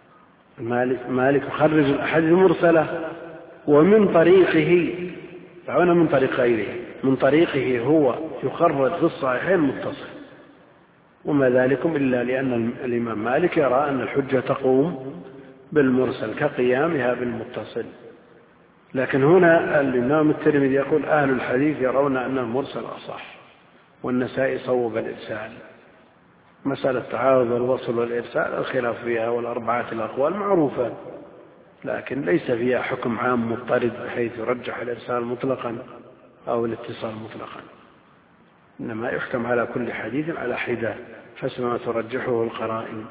مالك يخرج الأحاديث المرسلة ومن طريقه، دعونا من طريق غيره، من طريقه هو يخرج في الصحيحين متصل، وما ذلكم إلا لأن الإمام مالك يرى أن الحجة تقوم بالمرسل كقيامها بالمتصل. لكن هنا الإمام الترمذي يقول أهل الحديث يرون أن المرسل أصح، والنسائي صوب الإرسال. مسألة تعارض الوصل والإرسال الخلاف فيها، والأربعة الأقوال معروفة، لكن ليس فيها حكم عام مضطرد بحيث يرجح الإرسال مطلقا أو الاتصال مطلقا، إنما يحكم على كل حديث على حدة حسب ما ترجحه القرائن.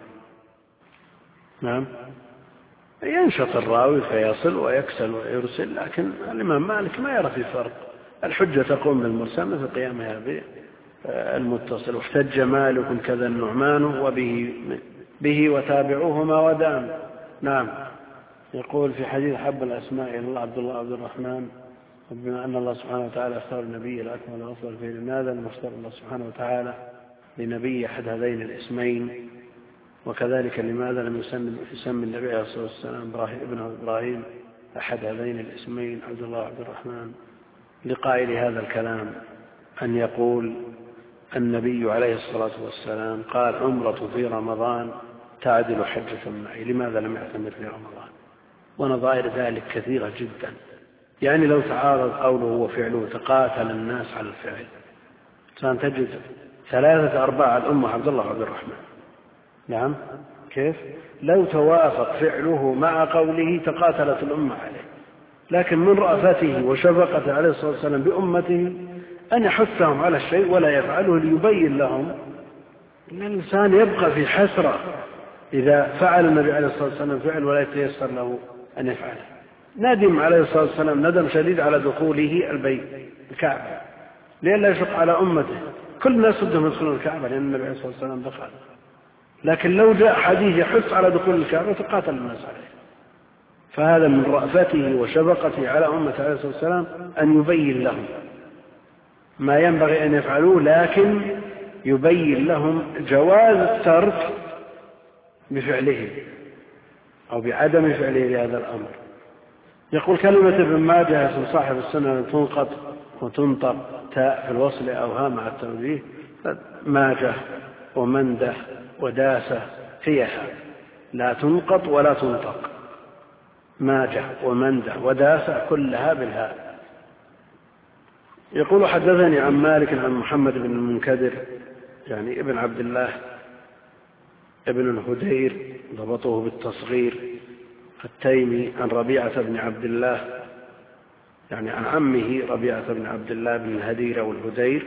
نعم. ينشط الراوي فيصل ويكسل ويرسل، لكن الإمام مالك ما يرى في فرق، الحجة تقوم بالمرسل مثل قيامها بالمتصل. واحتج مالك كذا النعمان وبه وتابعوهما ودام. نعم. يقول في حديث حب الأسماء إلى الله عبد الله عبد الرحمن، وبما أن الله سبحانه وتعالى اختار النبي الأكمل والأفضل فيه، لماذا لم يختار الله سبحانه وتعالى لنبي أحد هذين الاسمين؟ وكذلك لماذا لم يسمي النبي عليه الصلاة والسلام ابن إبراهيم أحد هذين الاسمين عبد الله عبد الرحمن؟ لقائل هذا الكلام أن يقول النبي عليه الصلاة والسلام قال عمرة في رمضان تعدل حجة معي، لماذا لم يعتمر في رمضان؟ ونظائر ذلك كثيرة جدا. يعني لو تعارض قوله وفعله تقاتل الناس على الفعل، سنتجد 3/4 الأمة عبد الله عبد الرحمن. نعم. كيف؟ لو توافق فعله مع قوله تقاتلت الأمة عليه. لكن من رأفته وشفقته عليه الصلاة والسلام بأمته أن يحثهم على الشيء ولا يفعله ليبين لهم أن الإنسان يبقى في حسرة إذا فعل النبي عليه الصلاة والسلام فعل ولا يتيسر له أن يفعله. ندم عليه الصلاة والسلام ندم شديد على دخوله البيت الكعبة لئلا يشق على أمته. كل الناس بدهم يدخلون الكعبة لأن النبي عليه الصلاة والسلام دخل، لكن لو جاء حديث يحث على دخول الكعبة تقاتل الناس عليه. فهذا من رأفته وشفقته على أمة عليه الصلاة والسلام أن يبين لهم ما ينبغي أن يفعلوه، لكن يبين لهم جواز الترك بفعله أو بعدم فعله لهذا الأمر. يقول كلمة ابن ماجه اسم صاحب السنة تنقط وتنطق تاء في الوصل أو ها مع التوجيه، ماجة ومنده وداسة هي ها، لا تنقط ولا تنطق. ماجة ومنده وداسة كلها بالهاء. يقول حدثني عن مالك عن محمد بن المنكدر يعني ابن عبد الله ابن الهدير ضبطه بالتصغير التيمي عن ربيعة بن عبد الله يعني عن عمه ربيعة بن عبد الله بن الهدير والهدير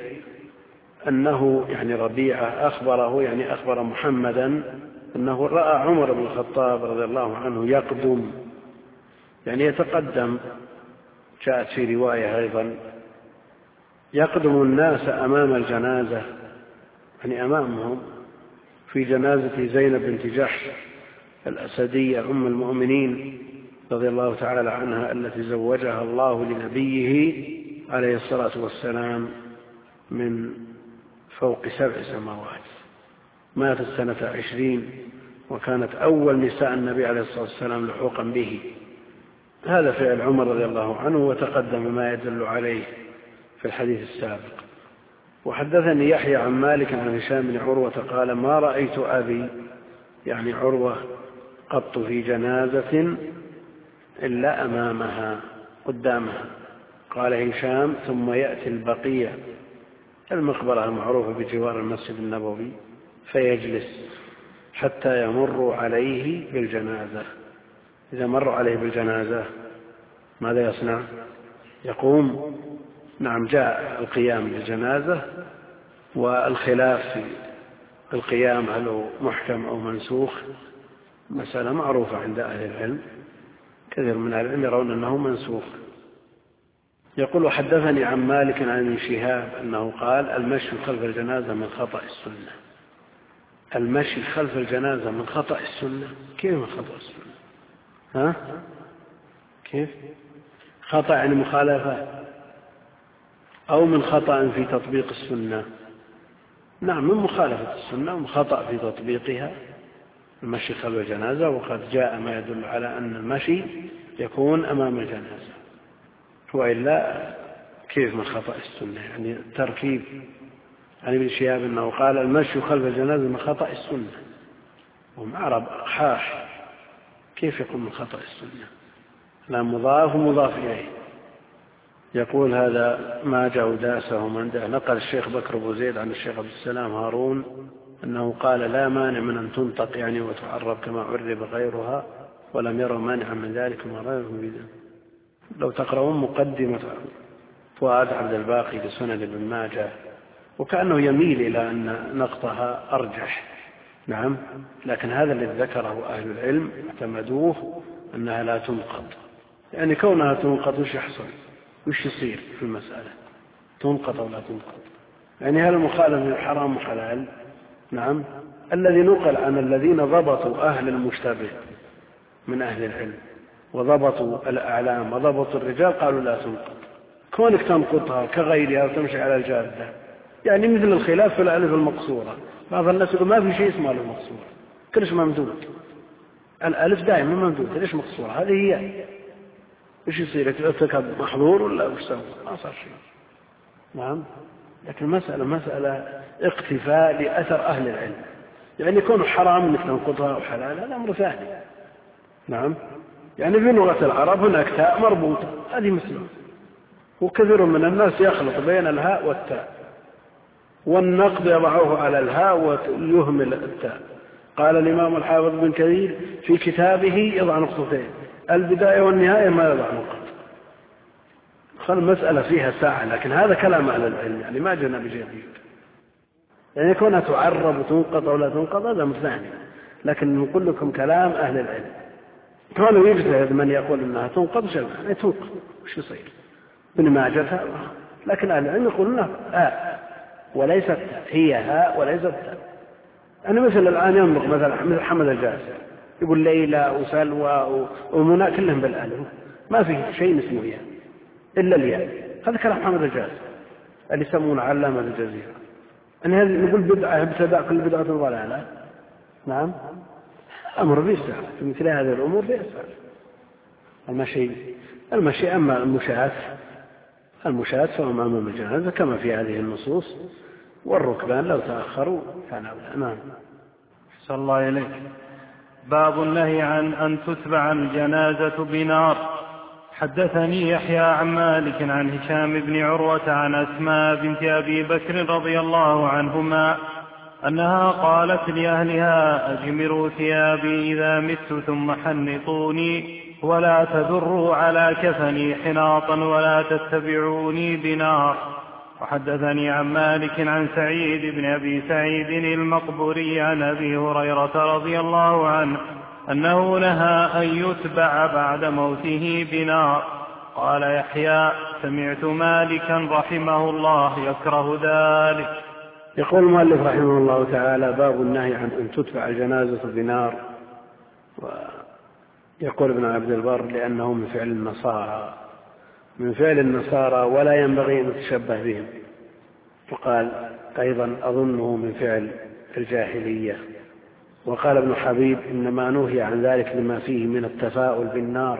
أنه يعني ربيعة أخبره يعني أخبر محمدا أنه رأى عمر بن الخطاب رضي الله عنه يقدم يعني يتقدم. جاءت في رواية أيضا يقدم الناس أمام الجنازة يعني أمامهم في جنازة زينب بنت جحش الأسدية أم المؤمنين رضي الله تعالى عنها التي زوجها الله لنبيه عليه الصلاة والسلام من فوق 7 سماوات. ماتت سنة 20 وكانت أول نساء النبي عليه الصلاة والسلام لحوقا به. هذا فعل عمر رضي الله عنه وتقدم ما يدل عليه في الحديث السابق. وحدثني يحيى عن مالك عن هشام بن عروة قال ما رأيت أبي يعني عروة قط في جنازة إلا أمامها قدامها. قال هشام ثم يأتي البقيع المقبرة المعروفة بجوار المسجد النبوي فيجلس حتى يمر عليه بالجنازة. إذا مروا عليه بالجنازة ماذا يصنع؟ يقوم. نعم جاء القيام بالجنازة والخلاف في القيام هل هو محكم أو منسوخ مسألة معروفة عند أهل العلم. كثير من أهل العلم يرون أنه منسوخ. يقول حدثني عن مالك عن ابن شهاب أنه قال المشي خلف الجنازة من خطأ السنة. المشي خلف الجنازة من خطأ السنة. كيف من خطأ السنة؟ ها؟ كيف؟ خطأ يعني مخالفة أو من خطأ في تطبيق السنة؟ نعم من مخالفة السنة وخطأ في تطبيقها المشي خلف الجنازة. وقد جاء ما يدل على أن المشي يكون أمام الجنازة وإلا كيف من خطأ السنة؟ يعني التركيب عن ابن شهاب أنه قال المشي خلف الجنازة من خطأ السنة وهم عرب أخاح كيف يكون من خطأ السنة؟ لا مضاف ومضاف إليه. يقول هذا ما جاء داسه ومنده. نقل الشيخ بكر بن زيد عن الشيخ عبد السلام هارون أنه قال لا مانع من أن تنطق يعني وتعرب كما عرب غيرها ولم يروا مانعا من ذلك وما غيره بذلك. لو تقرؤون مقدمة فؤاد عبد الباقي لسنن ابن ماجه وكأنه يميل إلى أن نقطها أرجح. نعم لكن هذا الذي ذكره أهل العلم اعتمدوه أنها لا تنقض. يعني كونها تنقض وش يحصل وش يصير في المسألة؟ تنقض أو لا تنقض؟ يعني هل المخالف حرام وحلال؟ نعم الذي نقل عن الذين ضبطوا أهل المشتبه من أهل العلم وضبطوا الأعلام وضبطوا الرجال قالوا لا تنقض. كونك تنقضها كغيرها وتمشي على الجادة يعني مثل الخلاف في الألف المقصورة. بعض الناس يقول ما في شيء اسمه الألف المقصورة كلش ممدود. الألف دائما ممدود ليش مقصورة؟ هذه هي إيش يصير ارتكب محظور ولا وش سوى؟ ما صار شيء. نعم لكن مسألة اقتفاء لأثر أهل العلم. يعني يكون حرام انك تنقضها وحلال هذا أمر ثاني. نعم يعني في لغة العرب هناك تاء مربوطة هذه مسلمة وكثير من الناس يخلط بين الهاء والتاء والنقد يضعه على الهاء ويهمل التاء. قال الإمام الحافظ بن كثير في كتابه يضع نقطتين البداية والنهاية ما يضع نقط. خل المسألة فيها ساعة لكن هذا كلام أهل العلم يعني ما جنا بجديد. يعني كونها تعرب وتنقض أو لا تنقض هذا مثاني لكن نقول لكم كلام أهل العلم. كانوا يجتهد من يقول أنها تنقض يعني تنقض وش يصير من ماجة لكن أهل العلم يقولون هاء وليست هي هاء وليست تاء. أنا مثل الآن ينطق مثل حمد الجاسر يقول ليلى وسلوى ومنى كلهم بالألف ما في شيء اسمه ياء إلا الياء. هذا كلام حمد الجاسر اللي يسمونه علامة الجزيرة. أنا هذه نقول بدعة ابتداء كل بدعة ضلالة. نعم أمر بيسر في مثل هذه الأمور بيسر. المشي أما المشاة المشاة فهم أمام الجنازة كما في هذه النصوص، والركبان لو تأخروا كان أولى. نعم. صلى الله إليك. باب النهي عن أن تتبع الجنازة بنار. حدثني يحيى عن مالك عن هشام بن عروة عن أسماء بنت أبي بكر رضي الله عنهما أنها قالت لأهلها: أجمروا ثيابي إذا مت ثم حنطوني، ولا تذروا على كفني حناطا، ولا تتبعوني بنار. وحدثني عن مالك عن سعيد بن أبي سعيد المقبوري عن أبي هريرة رضي الله عنه أنه نهى أن يتبع بعد موته بنار. قال يحيى: سمعت مالكا رحمه الله يكره ذلك. يقول المؤلف رحمه الله تعالى: باب النهي عن أن تتبع الجنازة بنار. ويقول ابن عبد البر: لأنه من فعل النصارى ولا ينبغي أن نتشبه بهم. وقال أيضا: أظنه من فعل الجاهلية. وقال ابن حبيب: إنما نهي عن ذلك لما فيه من التفاؤل بالنار.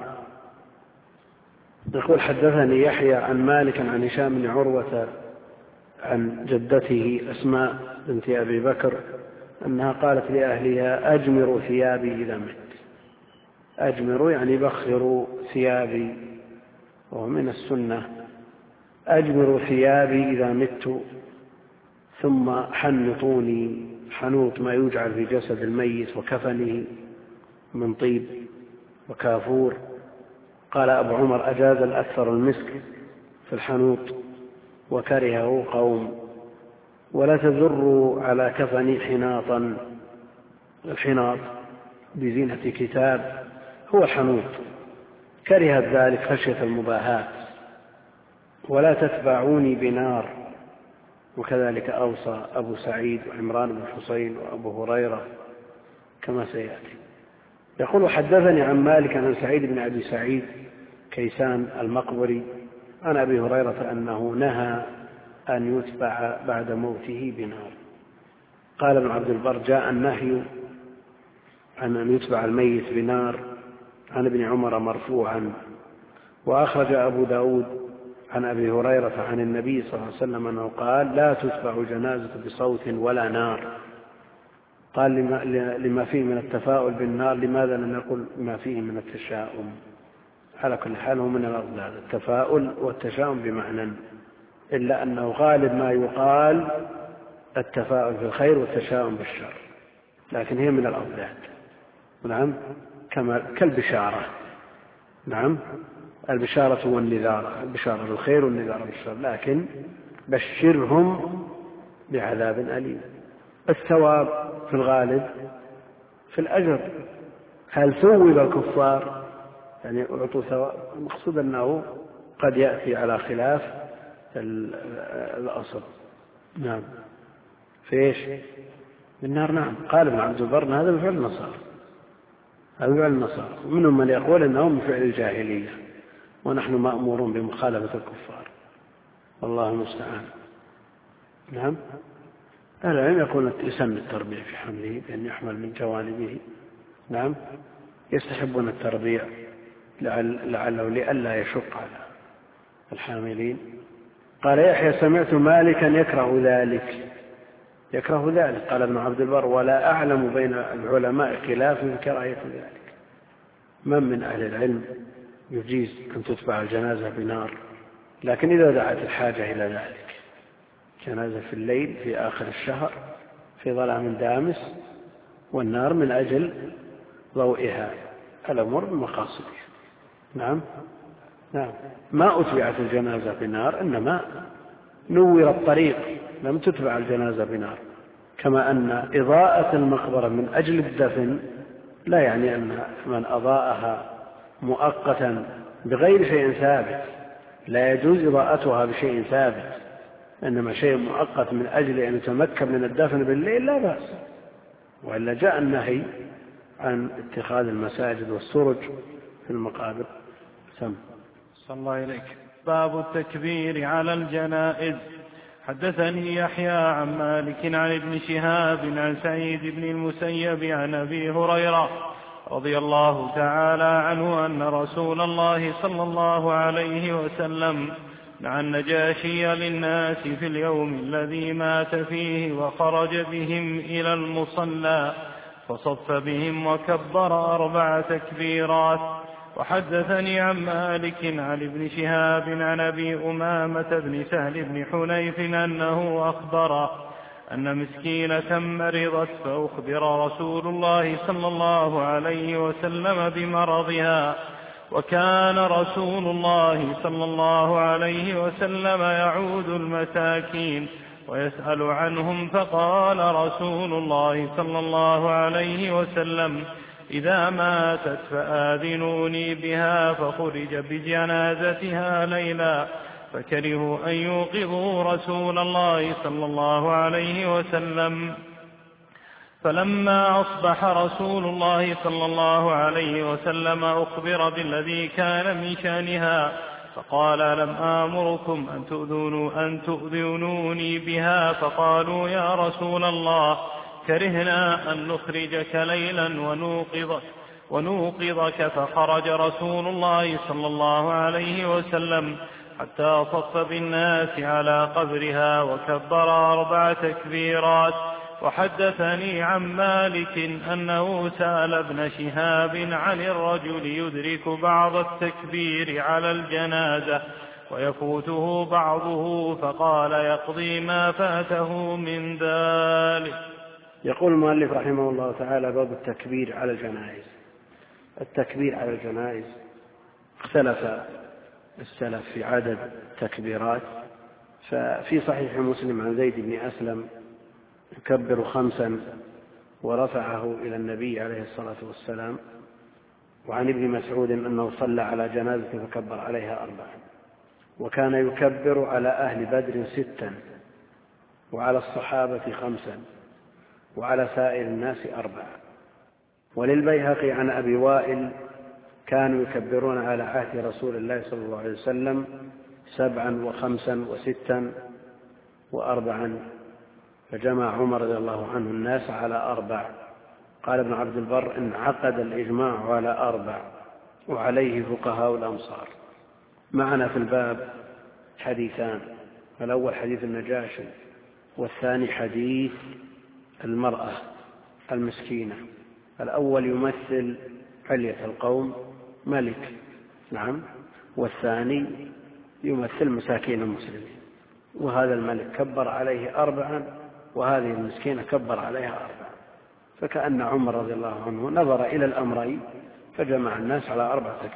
يقول: حدثني يحيى عن مالك عن هشام بن عروة عن جدته أسماء بنت أبي بكر أنها قالت لأهلها: أجمروا ثيابي إذا مت. أجمروا يعني بخروا ثيابي، ومن السنة أجمروا ثيابي إذا مت ثم حنطوني. حنوط ما يجعل في جسد الميت، وكفنه من طيب وكافور. قال أبو عمر: أجاز الأكثر المسك في الحنوط وكرهه قوم. ولا تذروا على كفني حناطا. الحناط بزينة كتاب هو الحنوط، كرهت ذلك خشية المباهاة. ولا تتبعوني بنار. وكذلك أوصى أبو سعيد وعمران بن حسين وأبو هريرة كما سيأتي. يقول: حدثني عن مالك عن سعيد بن أبي سعيد كيسان المقبري عن أبي هريرة أنه نهى أن يتبع بعد موته بنار. قال ابن عبد البر: جاء النهي عن أن يتبع الميت بنار عن ابن عمر مرفوعا. وأخرج أبو داود عن أبي هريرة عن النبي صلى الله عليه وسلم أنه قال: لا تتبع جنازة بصوت ولا نار. قال: لما فيه من التفاؤل بالنار. لماذا لم يقل ما فيه من التشاؤم؟ على كل حال هو من الأضداد، التفاؤل والتشاؤم بمعنى، إلا أنه غالب ما يقال التفاؤل بالخير والتشاؤم بالشر، لكن هي من الأضداد. نعم، كالبشارة. نعم، البشارة والنذارة، البشارة بالخير والنذارة بالشر، لكن بشرهم بعذاب أليم. الثواب في الغالب في الأجر. هل ثوب الكفار يعني أعطوا ثواب؟ المقصود أنه قد يأتي على خلاف الأصل. نعم. في إيش؟ بالنار. نعم. قال ابن عبد البر: هذا بفعل النصارى، هذا بفعل النصارى. منهم من يقول أنه من فعل الجاهلية، ونحن مأمورون بمخالفة الكفار، والله المستعان. نعم. العلم يقول يسن التربيع في حمله بأن يحمل من جوانبه. نعم، يستحبون التربيع لعله لئلا يشق على الحاملين. قال يحيى: سمعت مالكا يكره ذلك. قال ابن عبد البر: ولا أعلم بين العلماء خلاف في كراهية ذلك. من أهل العلم يجيز أن تتبع الجنازة بنار، لكن إذا دعت الحاجة إلى ذلك، جنازة في الليل في آخر الشهر في ظلام دامس، والنار من أجل ضوئها، الأمر بمقاصدها. نعم. ما أتبعت الجنازة بنار، إنما نور الطريق، لم تتبع الجنازة بنار. كما أن إضاءة المقبرة من أجل الدفن لا يعني أن من أضاءها مؤقتا بغير شيء ثابت لا يجوز إضاءتها بشيء ثابت، إنما شيء مؤقت من أجل أن يتمكن من الدفن بالليل لا بأس. وإلا جاء النهي عن اتخاذ المساجد والسرج في المقابر. صلى الله إليك. باب التكبير على الجنائز. حدثني يحيى عن مالك عن ابن شهاب عن سعيد بن المسيب عن أبي هريرة رضي الله تعالى عنه أن رسول الله صلى الله عليه وسلم دعا النجاشي للناس في اليوم الذي مات فيه وخرج بهم إلى المصلى فصف بهم وكبر 4 تكبيرات. وحدثني عن مالك عن ابن شهاب عن أبي أمامة بن سهل بن حنيف أنه أخبر أن مسكينة مرضت فأخبر رسول الله صلى الله عليه وسلم بمرضها، وكان رسول الله صلى الله عليه وسلم يعود المساكين ويسأل عنهم، فقال رسول الله صلى الله عليه وسلم: إذا ماتت فآذنوني بها. فخرج بجنازتها ليلا فكرهوا أن يوقظوا رسول الله صلى الله عليه وسلم. فلما أصبح رسول الله صلى الله عليه وسلم أخبر بالذي كان من شأنها، فقال: لم آمركم أن تؤذنوني بها؟ فقالوا: يا رسول الله، كرهنا أن نخرجك ليلا ونوقظك. فخرج رسول الله صلى الله عليه وسلم حتى صف بالناس على قبرها وكبر 4 تكبيرات. وحدثني عن مالك أنه سأل ابن شهاب عن الرجل يدرك بعض التكبير على الجنازة ويفوته بعضه، فقال: يقضي ما فاته من ذلك. يقول المؤلف رحمه الله تعالى: باب التكبير على الجنائز. التكبير على الجنائز اختلف السلف في عدد التكبيرات، ففي صحيح مسلم عن زيد بن أسلم يكبر 5 ورفعه إلى النبي عليه الصلاة والسلام، وعن ابن مسعود أنه صلى على جنازة فكبر عليها 4، وكان يكبر على أهل بدر 6، وعلى الصحابة 5، وعلى سائر الناس 4. وللبيهقي عن أبي وائل: كانوا يكبرون على عهد رسول الله صلى الله عليه وسلم 7 و5 و6 و4، فجمع عمر رضي الله عنه الناس على 4. قال ابن عبد البر: انعقد الإجماع على 4 وعليه فقهاء الأمصار. معنا في الباب حديثان: الأول حديث النجاشي، والثاني حديث المرأة المسكينة. الأول يمثل علية القوم ملك، نعم، والثاني يمثل مساكين المسلمين. وهذا الملك كبر عليه 4، وهذه المسكينة كبر عليها 4، فكأن عمر رضي الله عنه نظر إلى الأمرين فجمع الناس على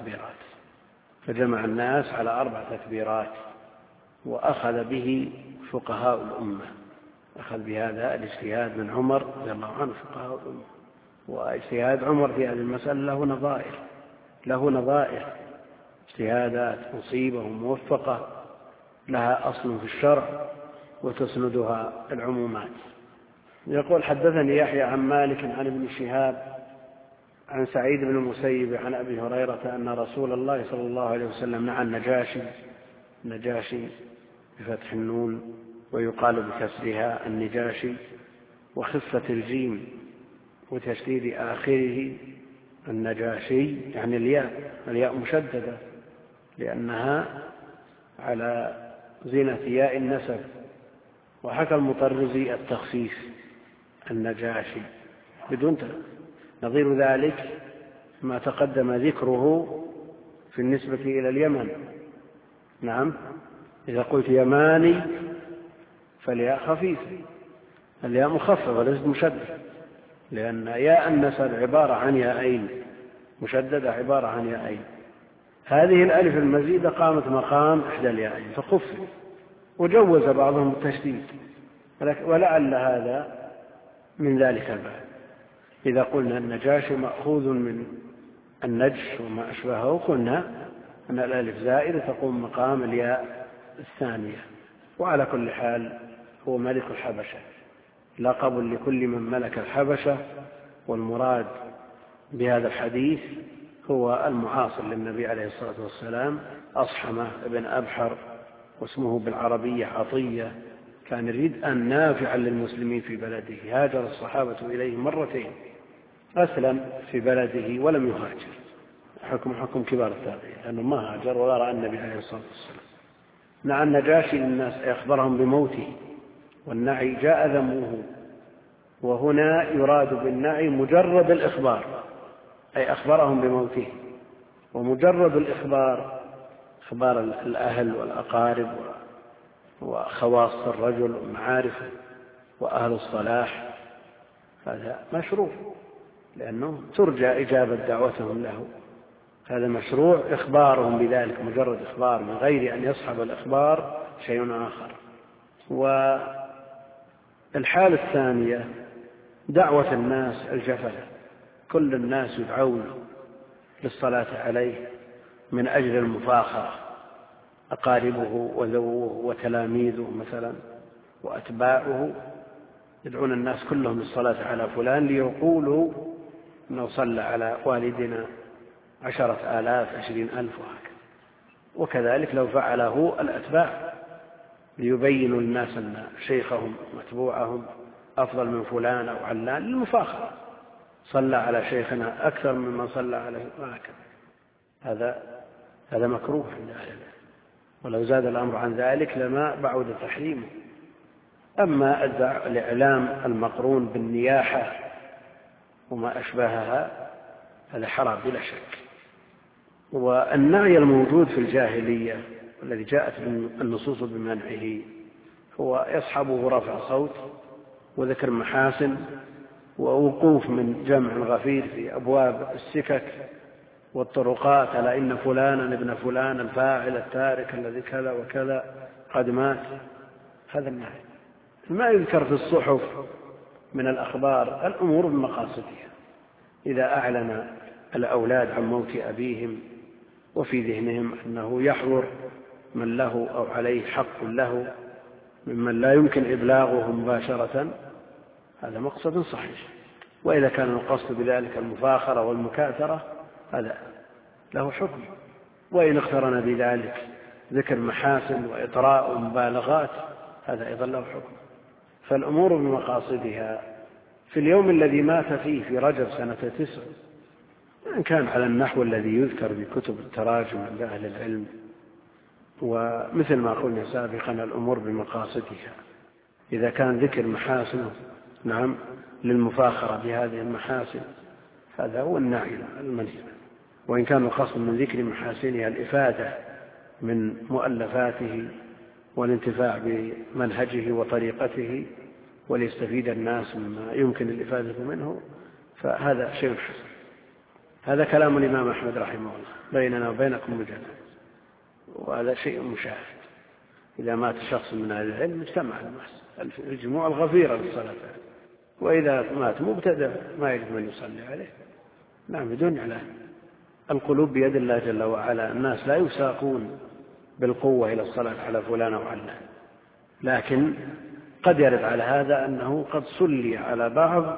4 تكبيرات، وأخذ به فقهاء الأمة، أخذ بهذا الاجتهاد من عمر رضي الله عنه فقهاء الأمة. واجتهاد عمر في هذه المسألة له نظائر اجتهادات مصيبة وموفقة لها أصل في الشرع وتسندها العمومات. يقول: حدثني يحيى عن مالك عن ابن شهاب عن سعيد بن المسيب عن أبي هريرة أن رسول الله صلى الله عليه وسلم نعى النجاشي بفتح النون ويقال بكسرها النجاشي وخفة الجيم وتشديد آخره النجاشي، يعني الياء مشددة لأنها على زينة ياء النسب. وحكى المطرزي التخفيف النجاشي بدون نظير ذلك ما تقدم ذكره في النسبة إلى اليمن. نعم، إذا قلت يماني فالياء خفيفة، الياء مخففة وليست مشددة، لأن ياء النسب عبارة عن ياءين، مشددة عبارة عن ياءين. هذه الألف المزيدة قامت مقام إحدى الياءين فخفف، وجوز بعضهم التشديد، ولعل هذا من ذلك الباب. إذا قلنا النجاشي مأخوذ من النجش وما أشبهه، قلنا أن الألف زائدة تقوم مقام الياء الثانية. وعلى كل حال هو ملك الحبشة، لقب لكل من ملك الحبشة، والمراد بهذا الحديث هو المعاصر للنبي عليه الصلاة والسلام، أصحمة بن أبحر، واسمه بالعربية عطية، كان ردءا نافعا للمسلمين في بلده. هاجر الصحابة إليه 2 مرتين، أسلم في بلده ولم يهاجر، حكم كبار التابعين، لأنه ما هاجر ولا رأى النبي عليه الصلاة والسلام. مع النجاشي للناس أخبرهم بموته، والنعي جاء ذمه، وهنا يراد بالنعي مجرد الإخبار، أي أخبرهم بموته، ومجرد الإخبار إخبار الأهل والأقارب وخواص الرجل ومعارفه وأهل الصلاح، هذا مشروع لأنه ترجى إجابة دعوتهم له، هذا مشروع إخبارهم بذلك، مجرد إخبار من غير أن يصحب الإخبار شيء آخر. والحالة الثانية دعوة الناس الجفلة، كل الناس يدعون للصلاة عليه من أجل المفاخرة، أقاربه وذووه وتلاميذه مثلا وأتباعه يدعون الناس كلهم للصلاة على فلان ليقولوا أنه صلى على والدنا 10,000 20,000 وهكذا. وكذلك لو فعله الأتباع ليبينوا الناس أن شيخهم متبوعهم أفضل من فلان أو علان للمفاخرة، صلى على شيخنا أكثر ممن صلى عليه وهكذا. هذا مكروه عند أهل العلم، ولو زاد الأمر عن ذلك لما بعد تحريمه. أما الإعلام المقرون بالنياحة وما أشبهها هذا حرام بلا شك. والنعي الموجود في الجاهلية الذي جاءت النصوص بمنعه هو يصحبه رفع صوت وذكر محاسن ووقوف من جمع غفير في أبواب السكك والطرقات على إن فلانا ابن فلان الفاعل التارك الذي كذا وكذا قد مات. هذا النهي. ما يذكر في الصحف من الأخبار الأمور بمقاصدها. إذا أعلن الأولاد عن موت أبيهم وفي ذهنهم أنه يحضر من له أو عليه حق له ممن لا يمكن إبلاغه مباشرة، هذا مقصد صحيح. وإذا كان القصد بذلك المفاخرة والمكاثرة هذا له حكم. وإن اقترن بذلك ذكر محاسن وإطراء ومبالغات هذا أيضا له حكم. فالأمور بمقاصدها. في اليوم الذي مات فيه في رجب سنة 9 إن كان على النحو الذي يذكر في كتب التراجم عند أهل العلم، ومثل ما قلنا سابقا الأمور بمقاصدها، إذا كان ذكر محاسنه نعم للمفاخرة بهذه المحاسن هذا هو النعي المنهي. وإن كان القصد من ذكر محاسنها الإفادة من مؤلفاته والانتفاع بمنهجه وطريقته وليستفيد الناس مما يمكن الإفادة منه فهذا شيء حسن. هذا كلام الإمام أحمد رحمه الله بيننا وبينكم مجلد، وهذا شيء مشاهد. إذا مات شخص من أهل العلم اجتمع الناس الجموع الغفيرة للصلاة، وإذا مات مبتدع ما يجب أن يصلي عليه. نعم بدون إعلان. القلوب بيد الله جل وعلا، الناس لا يساقون بالقوة إلى الصلاة على فلان أو علان، لكن قد يرد على هذا أنه قد صلي على بعض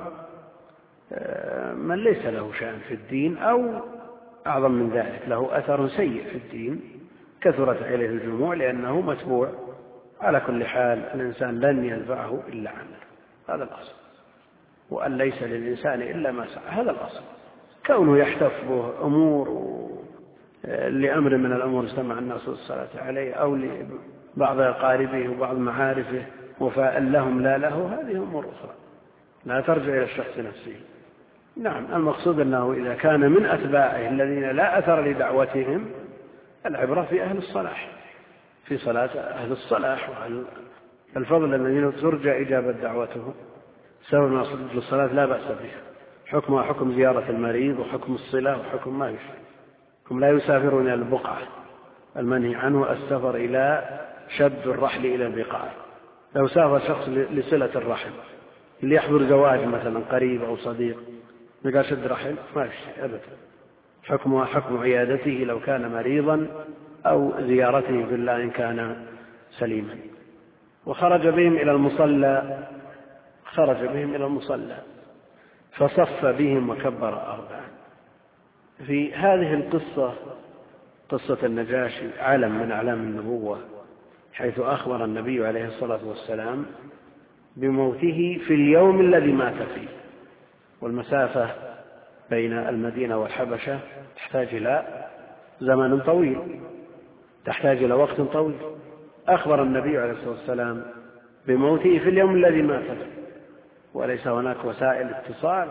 من ليس له شأن في الدين، أو أعظم من ذلك له أثر سيء في الدين كثرت عليه الجموع لأنه متبوع. على كل حال الإنسان لن ينفعه إلا عمله، هذا الأصل، وأن ليس للإنسان إلا ما سعى، هذا الأصل. كونه يحتف به أمور لأمر من الأمور استمع الناس الصلاة عليه، أو لبعض أقاربه وبعض معارفه وفاء لهم لا له، هذه أمور أخرى لا ترجع إلى الشخص نفسه. نعم المقصود أنه إذا كان من أتباعه الذين لا أثر لدعوتهم العبرة في أهل الصلاح، في صلاة أهل الصلاح وأهل الفضل الذين ترجى إجابة دعوتهم. سبب ما صدق للصلاة لا بأس بها، حكمها حكم زيارة المريض وحكم الصلة وحكم ما يشاء. هم لا يسافرون إلى البقعة، المنهي عنه السفر إلى شد الرحل إلى البقعة. لو سافر شخص لصلة الرحم اللي يحضر زواج مثلا قريب أو صديق يقال شد رحل ما يشاء أبدا، حكمها حكم عيادته لو كان مريضا أو زيارته بالله إن كان سليما. وخرج بهم إلى المصلى، خرج بهم إلى المصلى فصف بهم وكبر 4. في هذه القصة قصة النجاشي علم من أعلام النبوة، حيث أخبر النبي عليه الصلاة والسلام بموته في اليوم الذي مات فيه، والمسافة بين المدينة والحبشة تحتاج إلى زمن طويل، تحتاج إلى وقت طويل، أخبر النبي عليه الصلاة والسلام بموته في اليوم الذي مات فيه، وليس هناك وسائل اتصال،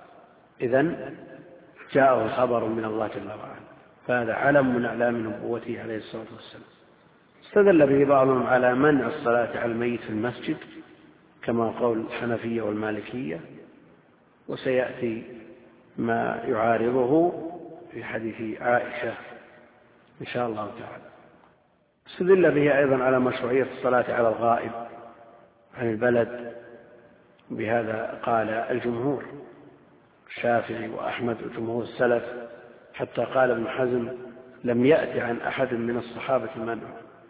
إذن جاءه خبر من الله جل وعلا، فهذا علم من أعلام نبوته عليه الصلاة والسلام. استدل به بعضهم على منع الصلاة على الميت في المسجد كما قول الحنفية والمالكية، وسيأتي ما يعارضه في حديث عائشة إن شاء الله تعالى. استدل به أيضا على مشروعية الصلاة على الغائب عن البلد، بهذا قال الجمهور الشافعي وأحمد وجمهور السلف، حتى قال ابن حزم لم يأتي عن أحد من الصحابة منع.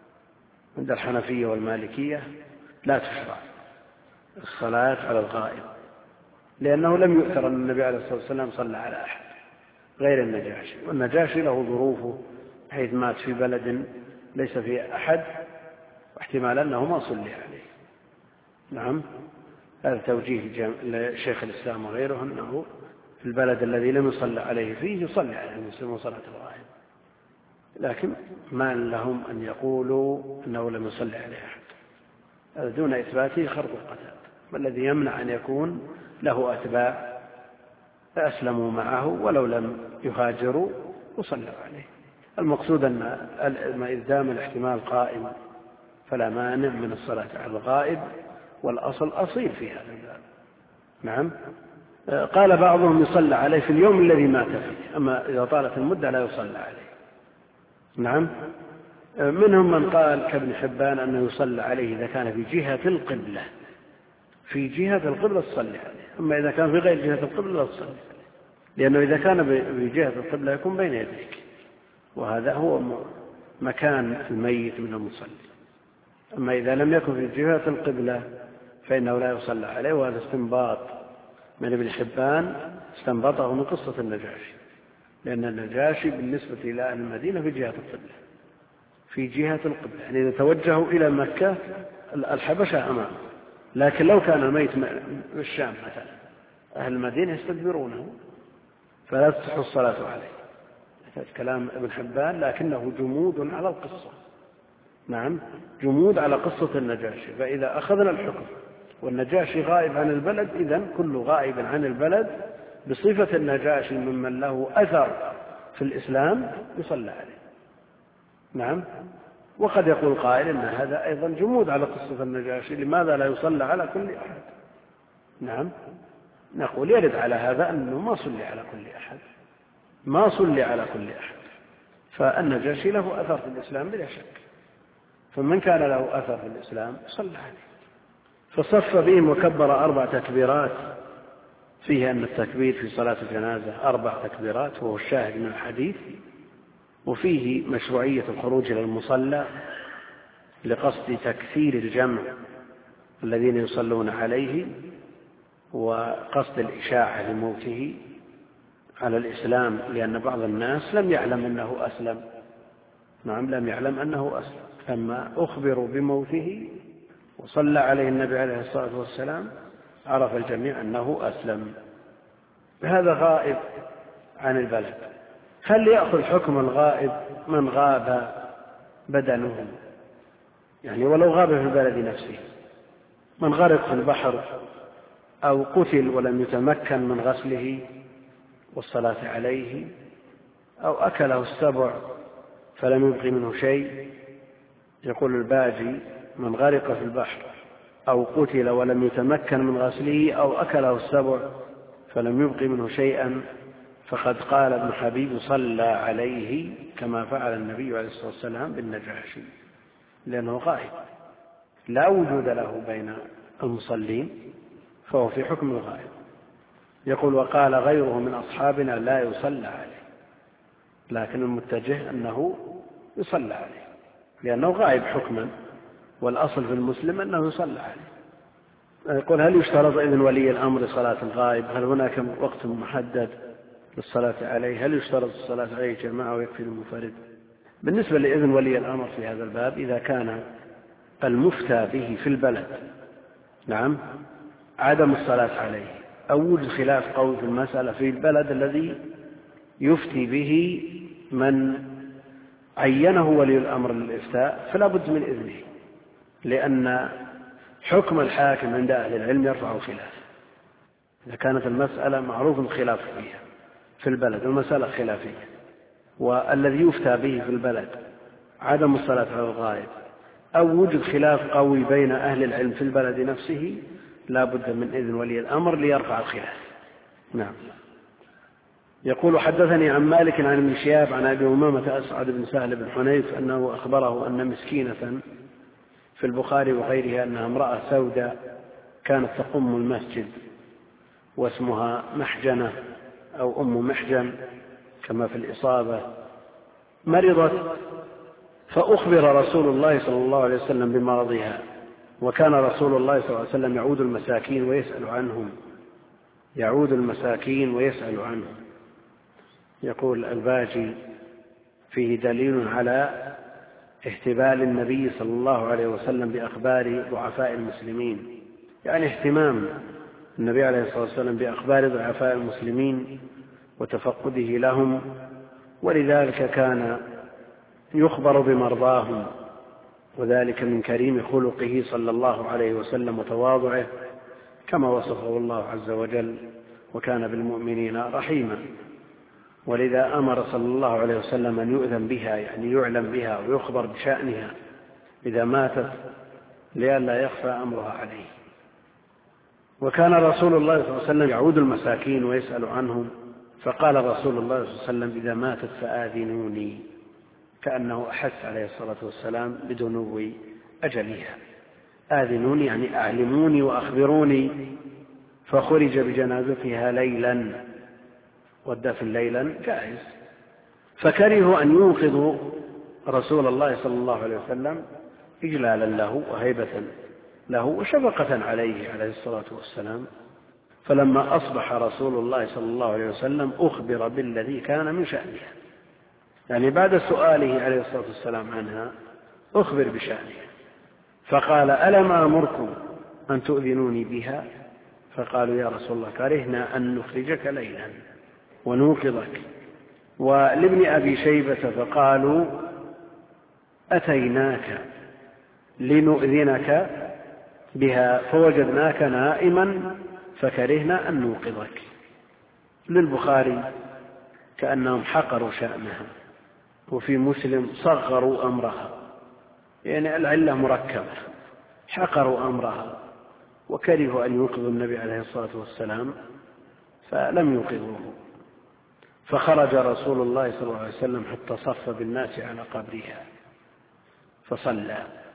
عند الحنفية والمالكية لا تشرع الصلاة على الغائب، لأنه لم يؤثر أن النبي عليه الصلاة والسلام صلى على أحد غير النجاشي، والنجاشي له ظروفه حيث مات في بلد ليس فيه أحد، واحتمال أنه ما صلي عليه. نعم، هذا توجيه لشيخ الإسلام وغيره، أنه في البلد الذي لم يصلى عليه فيه يصلي عليه المسلمون صلاة الغائب، لكن ما لهم أن يقولوا أنه لم يصلي عليه أحد، هذا دون إثباته خرق القتال. ما الذي يمنع أن يكون له أتباع فأسلموا معه ولو لم يهاجروا وصلوا عليه؟ المقصود أن ما إذ دام الاحتمال قائم فلا مانع من الصلاة على الغائب، والأصل أصيل في هذا الباب. نعم. قال بعضهم يصلى عليه في اليوم الذي مات فيه، أما إذا طالت المدة لا يصلى عليه. نعم. منهم من قال كابن حبان أنه يصلى عليه إذا كان في جهة القبلة، في جهة القبلة تصلي عليه، أما إذا كان في غير جهة القبلة لا تصلي عليه، لأنه إذا كان بجهة القبلة يكون بين يديك، وهذا هو مكان الميت من المصلي. أما إذا لم يكن في جهة القبلة فإنه لا يصلى عليه، وهذا استنباط من ابن حبان استنبطه من قصة النجاشي، لأن النجاشي بالنسبة إلى أهل المدينة في جهة القبلة، في جهة القبلة، يعني إذا توجهوا إلى مكة الحبشة أمامه، لكن لو كان الميت في الشام مثلا أهل المدينة يستدبرونه فلا تصح الصلاة عليه. هذا كلام ابن حبان لكنه جمود على القصة. نعم، جمود على قصة النجاشي. فإذا أخذنا الحكم والنجاشي غائب عن البلد، إذن كل غائب عن البلد بصفة النجاشي ممن له أثر في الإسلام يصلى عليه. نعم. وقد يقول قائل إن هذا أيضا جمود على قصة النجاشي، لماذا لا يصلى على كل أحد؟ نعم، نقول يرد على هذا أنه ما صلي على كل أحد، ما صلي على كل أحد، فالنجاشي له أثر في الإسلام بلا شك، فمن كان له أثر في الإسلام صلى عليه. فصف بهم وكبر 4 تكبيرات، فيه أن التكبير في صلاة الجنازة 4 تكبيرات وهو الشاهد من الحديث، وفيه مشروعية الخروج إلى المصلى لقصد تكثير الجمع الذين يصلون عليه، وقصد الإشاعة لموته على الإسلام، لأن بعض الناس لم يعلم أنه أسلم. نعم، لم يعلم أنه أسلم، فلما أخبروا بموته وصلى عليه النبي عليه الصلاة والسلام عرف الجميع أنه أسلم. هذا غائب عن البلد. هل يأخذ حكم الغائب من غاب بدنه؟ يعني ولو غاب في البلد نفسه، من غرق في البحر أو قتل ولم يتمكن من غسله والصلاة عليه، أو أكله السبع فلم يبق منه شيء. يقول الباجي من غرق في البحر أو قتل ولم يتمكن من غسله أو أكله السبع فلم يبق منه شيئا، فقد قال ابن حبيب صلى عليه كما فعل النبي عليه الصلاة والسلام بالنجاشي، لأنه غائب لا وجود له بين المصلين، فهو في حكم الغائب. يقول وقال غيره من أصحابنا لا يصلى عليه، لكن المتجه أنه يصلى عليه لأنه غائب حكما، والأصل في المسلم أنه يصلى عليه. يقول هل يشترط إذن ولي الأمر صلاة الغائب؟ هل هناك وقت محدد للصلاة عليه؟ هل يشترط الصلاة عليه جماعة ويكفي المنفرد؟ بالنسبة لإذن ولي الأمر في هذا الباب، إذا كان المفتى به في البلد نعم عدم الصلاة عليه أو وجد خلاف قول في المسألة في البلد الذي يفتي به من عينه ولي الأمر للإفتاء، فلا بد من إذنه. لأن حكم الحاكم عند أهل العلم يرفع خلاف. إذا كانت المسألة معروف الخلاف فيها في البلد، المسألة خلافية، والذي يفتى به في البلد عدم الصلاة على الغائب أو وجد خلاف قوي بين أهل العلم في البلد نفسه، لا بد من إذن ولي الأمر ليرفع الخلاف. نعم. يقول: حدثني عن مالك عن ابن شهاب عن أبي أمامة أسعد بن سهل بن حنيف أنه أخبره أن مسكينة في البخاري وغيرها أنها امرأة سوداء كانت تقم المسجد واسمها محجنة أو أم محجن كما في الإصابة، مرضت فأخبر رسول الله صلى الله عليه وسلم بمرضها، وكان رسول الله صلى الله عليه وسلم يعود المساكين ويسأل عنهم. يقول الباجي: فيه دليل على اهتبال النبي صلى الله عليه وسلم بأخبار ضعفاء المسلمين، يعني اهتمام النبي عليه الصلاة والسلام بأخبار ضعفاء المسلمين وتفقده لهم، ولذلك كان يخبر بمرضاهم، وذلك من كريم خلقه صلى الله عليه وسلم وتواضعه كما وصفه الله عز وجل: وكان بالمؤمنين رحيما. ولذا أمر صلى الله عليه وسلم أن يؤذن بها، يعني يعلم بها ويخبر بشأنها إذا ماتت لئلا يخفى أمرها عليه. وكان رسول الله صلى الله عليه وسلم يعود المساكين ويسأل عنهم، فقال رسول الله صلى الله عليه وسلم: إذا ماتت فآذنوني، كأنه أحس عليه الصلاة والسلام بدنو أجلها. آذنوني يعني أعلموني وأخبروني. فخرج بجنازتها ليلا، والدفن ليلا جائز، فكرهوا أن يوقظوا رسول الله صلى الله عليه وسلم إجلالا له وهيبة له وشفقة عليه عليه الصلاة والسلام. فلما أصبح رسول الله صلى الله عليه وسلم أخبر بالذي كان من شأنها، يعني بعد سؤاله عليه الصلاة والسلام عنها أخبر بشأنها، فقال: ألم أمركم أن تؤذنوني بها؟ فقالوا: يا رسول الله كرهنا أن نخرجك ليلا ونوقظك. ولابن أبي شيبة فقالوا: أتيناك لنؤذنك بها فوجدناك نائما فكرهنا أن نوقظك. للبخاري كأنهم حقروا شأنها، وفي مسلم صغروا أمرها، يعني العلة مركبة، حقروا أمرها وكرهوا أن يوقظوا النبي عليه الصلاة والسلام فلم يوقظوه. فخرج رسول الله صلى الله عليه وسلم حتى صف بالناس على قبرها فصلى.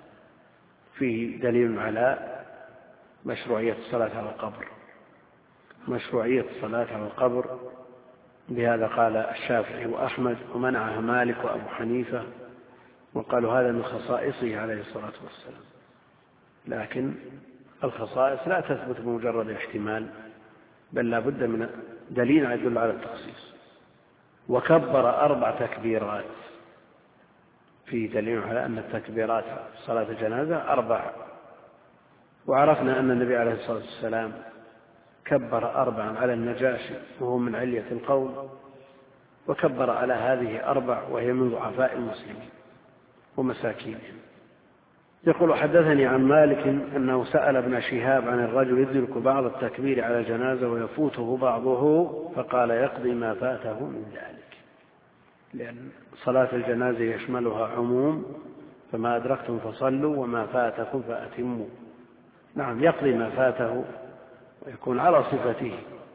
فيه دليل على مشروعية الصلاة على القبر، مشروعية الصلاة على القبر، بهذا قال الشافعي وأحمد، ومنعها مالك وأبو حنيفة، وقالوا هذا من خصائصه عليه الصلاة والسلام. لكن الخصائص لا تثبت بمجرد الاحتمال، بل لا بد من دليل يدل على التخصيص. وكبر 4 تكبيرات، في دليل على أن التكبيرات صلاة الجنازة 4. وعرفنا أن النبي عليه الصلاة والسلام كبر 4 على النجاشي وهو من علية القوم، وكبر على هذه 4 وهي من ضعفاء المسلمين ومساكينهم. يقول: حدثني عن مالك أنه سأل ابن شهاب عن الرجل يدرك بعض التكبير على الجنازة ويفوته بعضه، فقال: يقضي ما فاته من ذلك، لأن صلاة الجنازة يشملها عموم، فما أدركتم فصلوا وما فاتكم فأتموا. نعم، يقضي ما فاته ويكون على صفته،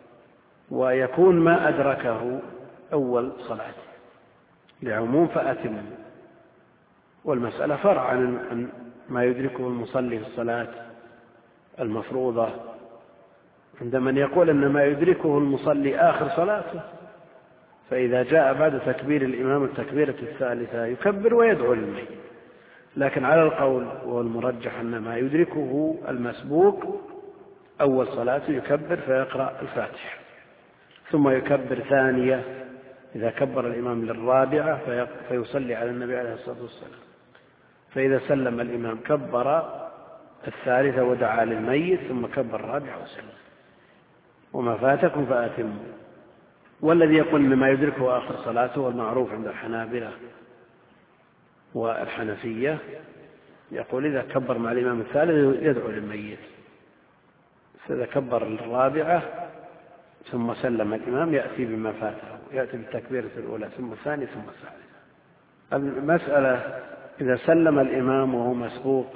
ويكون ما أدركه أول صلاة لعموم فأتموا. والمسألة فرع عن ما يدركه المصلي في الصلاة المفروضة، عند من يقول أن ما يدركه المصلي آخر صلاته، فإذا جاء بعد تكبير الإمام التكبيرة الثالثة يكبر ويدعو للميت. لكن على القول والمرجح أن ما يدركه المسبوق أول صلاة يكبر فيقرأ الفاتحة، ثم يكبر ثانية إذا كبر الإمام للرابعة فيصلي على النبي عليه الصلاة والسلام، فإذا سلم الإمام كبر الثالثة ودعا للميت، ثم كبر الرابعة وسلم. وما فاتكم فآتموا. والذي يقول أن ما يدركه آخر صلاته والمعروف عند الحنابلة والحنفية يقول إذا كبر مع الإمام الثالث يدعو للميت، فإذا كبر الرابعة ثم سلم الإمام يأتي بما فاته، يأتي بالتكبيرة الأولى ثم الثانية ثم الثالثة. المسألة إذا سلم الإمام وهو مسبوق،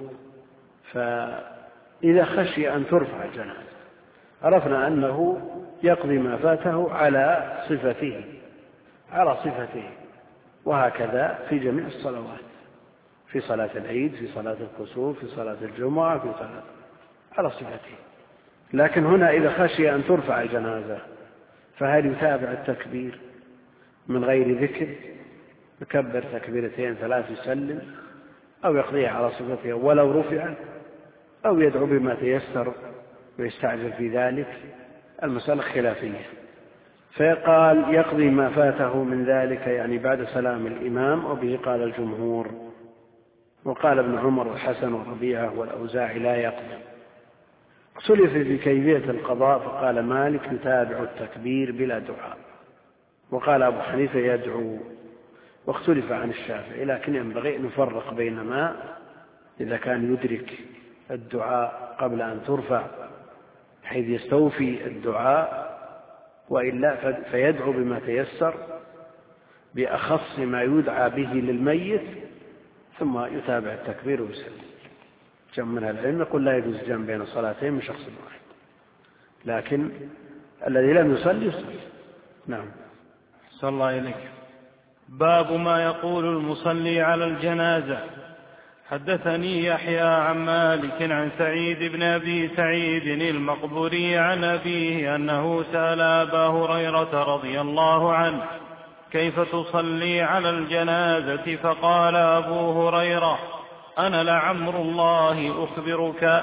فإذا خشي أن ترفع الجنازة عرفنا أنه يقضي ما فاته على صفته، وهكذا في جميع الصلوات، في صلاة العيد، في صلاة الكسوف، في صلاة الجمعة، في صلاة على صفته. لكن هنا إذا خشي أن ترفع الجنازة فهل يتابع التكبير من غير ذكر، يكبر تكبيرتين 3 يسلم، أو يقضيها على صفتها ولو رفعت، أو يدعو بما تيسر ويستعجل في ذلك؟ المسألة خلافية. فقال يقضي ما فاته من ذلك يعني بعد سلام الإمام، وبه قال الجمهور، وقال ابن عمر والحسن وربيعة والأوزاعي لا يقضي. اختلف في كيفية القضاء، فقال مالك يتابع التكبير بلا دعاء، وقال أبو حنيفة يدعو، واختلف عن الشافعي، لكن ينبغي أن نفرق بين ما إذا كان يدرك الدعاء قبل أن ترفع حيث يستوفي الدعاء، وإلا فيدعو بما تيسر بأخص ما يدعى به للميت، ثم يتابع التكبير ويسلم. جمع من العلم يقول لا يجوز الجمع بين الصلاتين من شخص واحد، لكن الذي لم يصلي يصلي. نعم. صلى الله إليك. باب ما يقول المصلي على الجنازة. حدثني يحيى عن مالك عن سعيد بن أبي سعيد المقبوري عن أبيه أنه سأل أبا هريرة رضي الله عنه كيف تصلي على الجنازة، فقال أبو هريرة أنا لعمر الله أخبرك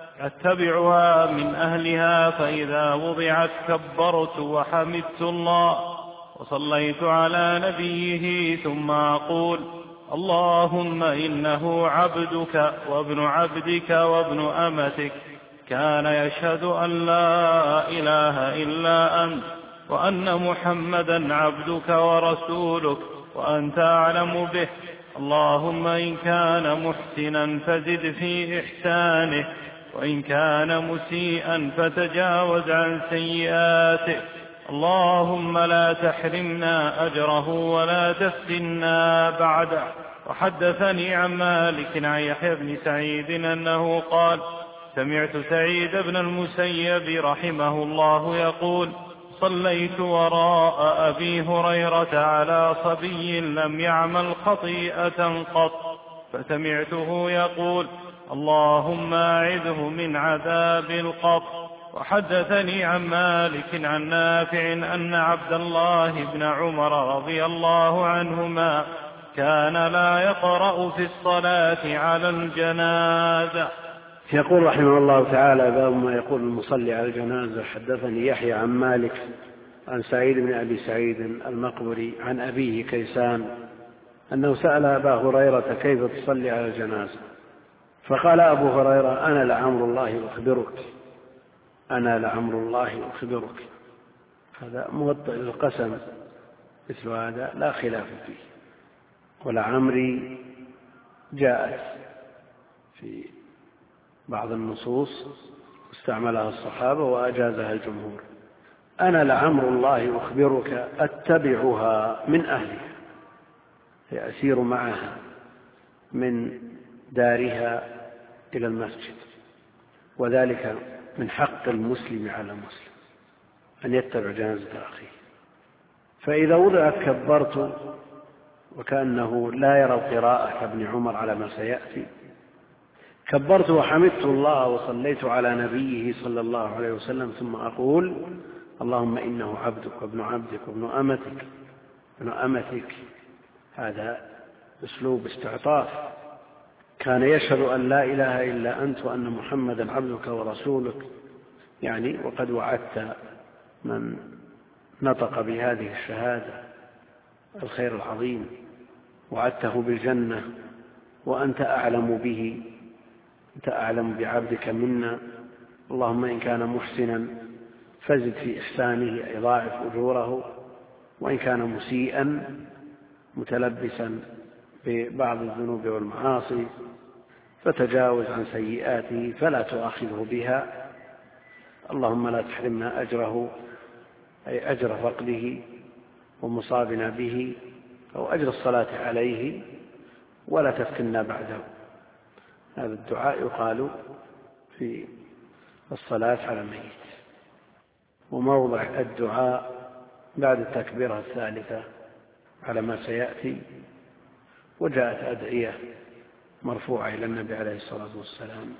أتبعها من أهلها، فإذا وضعت كبرت وحمدت الله وصليت على نبيه، ثم أقول اللهم إنه عبدك وابن عبدك وابن أمتك، كان يشهد أن لا إله إلا أنت وأن محمدا عبدك ورسولك وأنت أعلم به، اللهم إن كان محسنا فزد في إحسانه، وإن كان مسيئا فتجاوز عن سيئاته، اللهم لا تحرمنا أجره ولا تفتنا بعده. وحدثني عن مالك عن يحيى بن سعيد أنه قال سمعت سعيد بن المسيب رحمه الله يقول صليت وراء أبي هريرة على صبي لم يعمل خطيئة قط، فسمعته يقول اللهم أعذه من عذاب القبر. وحدثني عن مالك عن نافع أن عبد الله بن عمر رضي الله عنهما كان لا يقرأ في الصلاة على الجنازة. يقول رحمه الله تعالى باب ما يقول المصلي على الجنازة. حدثني يحيى عن مالك عن سعيد بن أبي سعيد المقبري عن أبيه كيسان أنه سأل أبا هريرة كيف تصلي على الجنازة، فقال أبو هريرة أنا لعمر الله أخبرك، أنا لعمر الله أخبرك. هذا موطئ القسم، مثل هذا لا خلاف فيه. ولعمري جاءت في بعض النصوص استعملها الصحابة وأجازها الجمهور. أنا لعمر الله أخبرك أتبعها من أهلها، أسير معها من دارها إلى المسجد، وذلك من حق المسلم على المسلم أن يتبع جنازة أخيه. فإذا وضعت كبرت، وكأنه لا يرى القراءة كابن عمر على ما سيأتي، كبرت وحمدت الله وصليت على نبيه صلى الله عليه وسلم، ثم أقول اللهم إنه عبدك وابن عبدك وابن أمتك. هذا أسلوب استعطاف. كان يشهد أن لا إله إلا أنت وأن محمدا عبدك ورسولك، يعني وقد وعدت من نطق بهذه الشهادة الخير العظيم، وعدته بالجنة، وأنت أعلم به، أنت أعلم بعبدك منا، اللهم إن كان محسنا فزد في إحسانه أي ضاعف أجوره، وإن كان مسيئا متلبسا ببعض الذنوب والمعاصي فتجاوز عن سيئاته فلا تؤاخذه بها. اللهم لا تحرمنا أجره، أي أجر فقده ومصابنا به، أو أجر الصلاة عليه، ولا تفتنا بعده. هذا الدعاء يقال في الصلاة على الميت. وموضع الدعاء بعد التكبيرة الثالثة على ما سيأتي. وجاءت أدعية مرفوعة إلى النبي عليه الصلاة والسلام،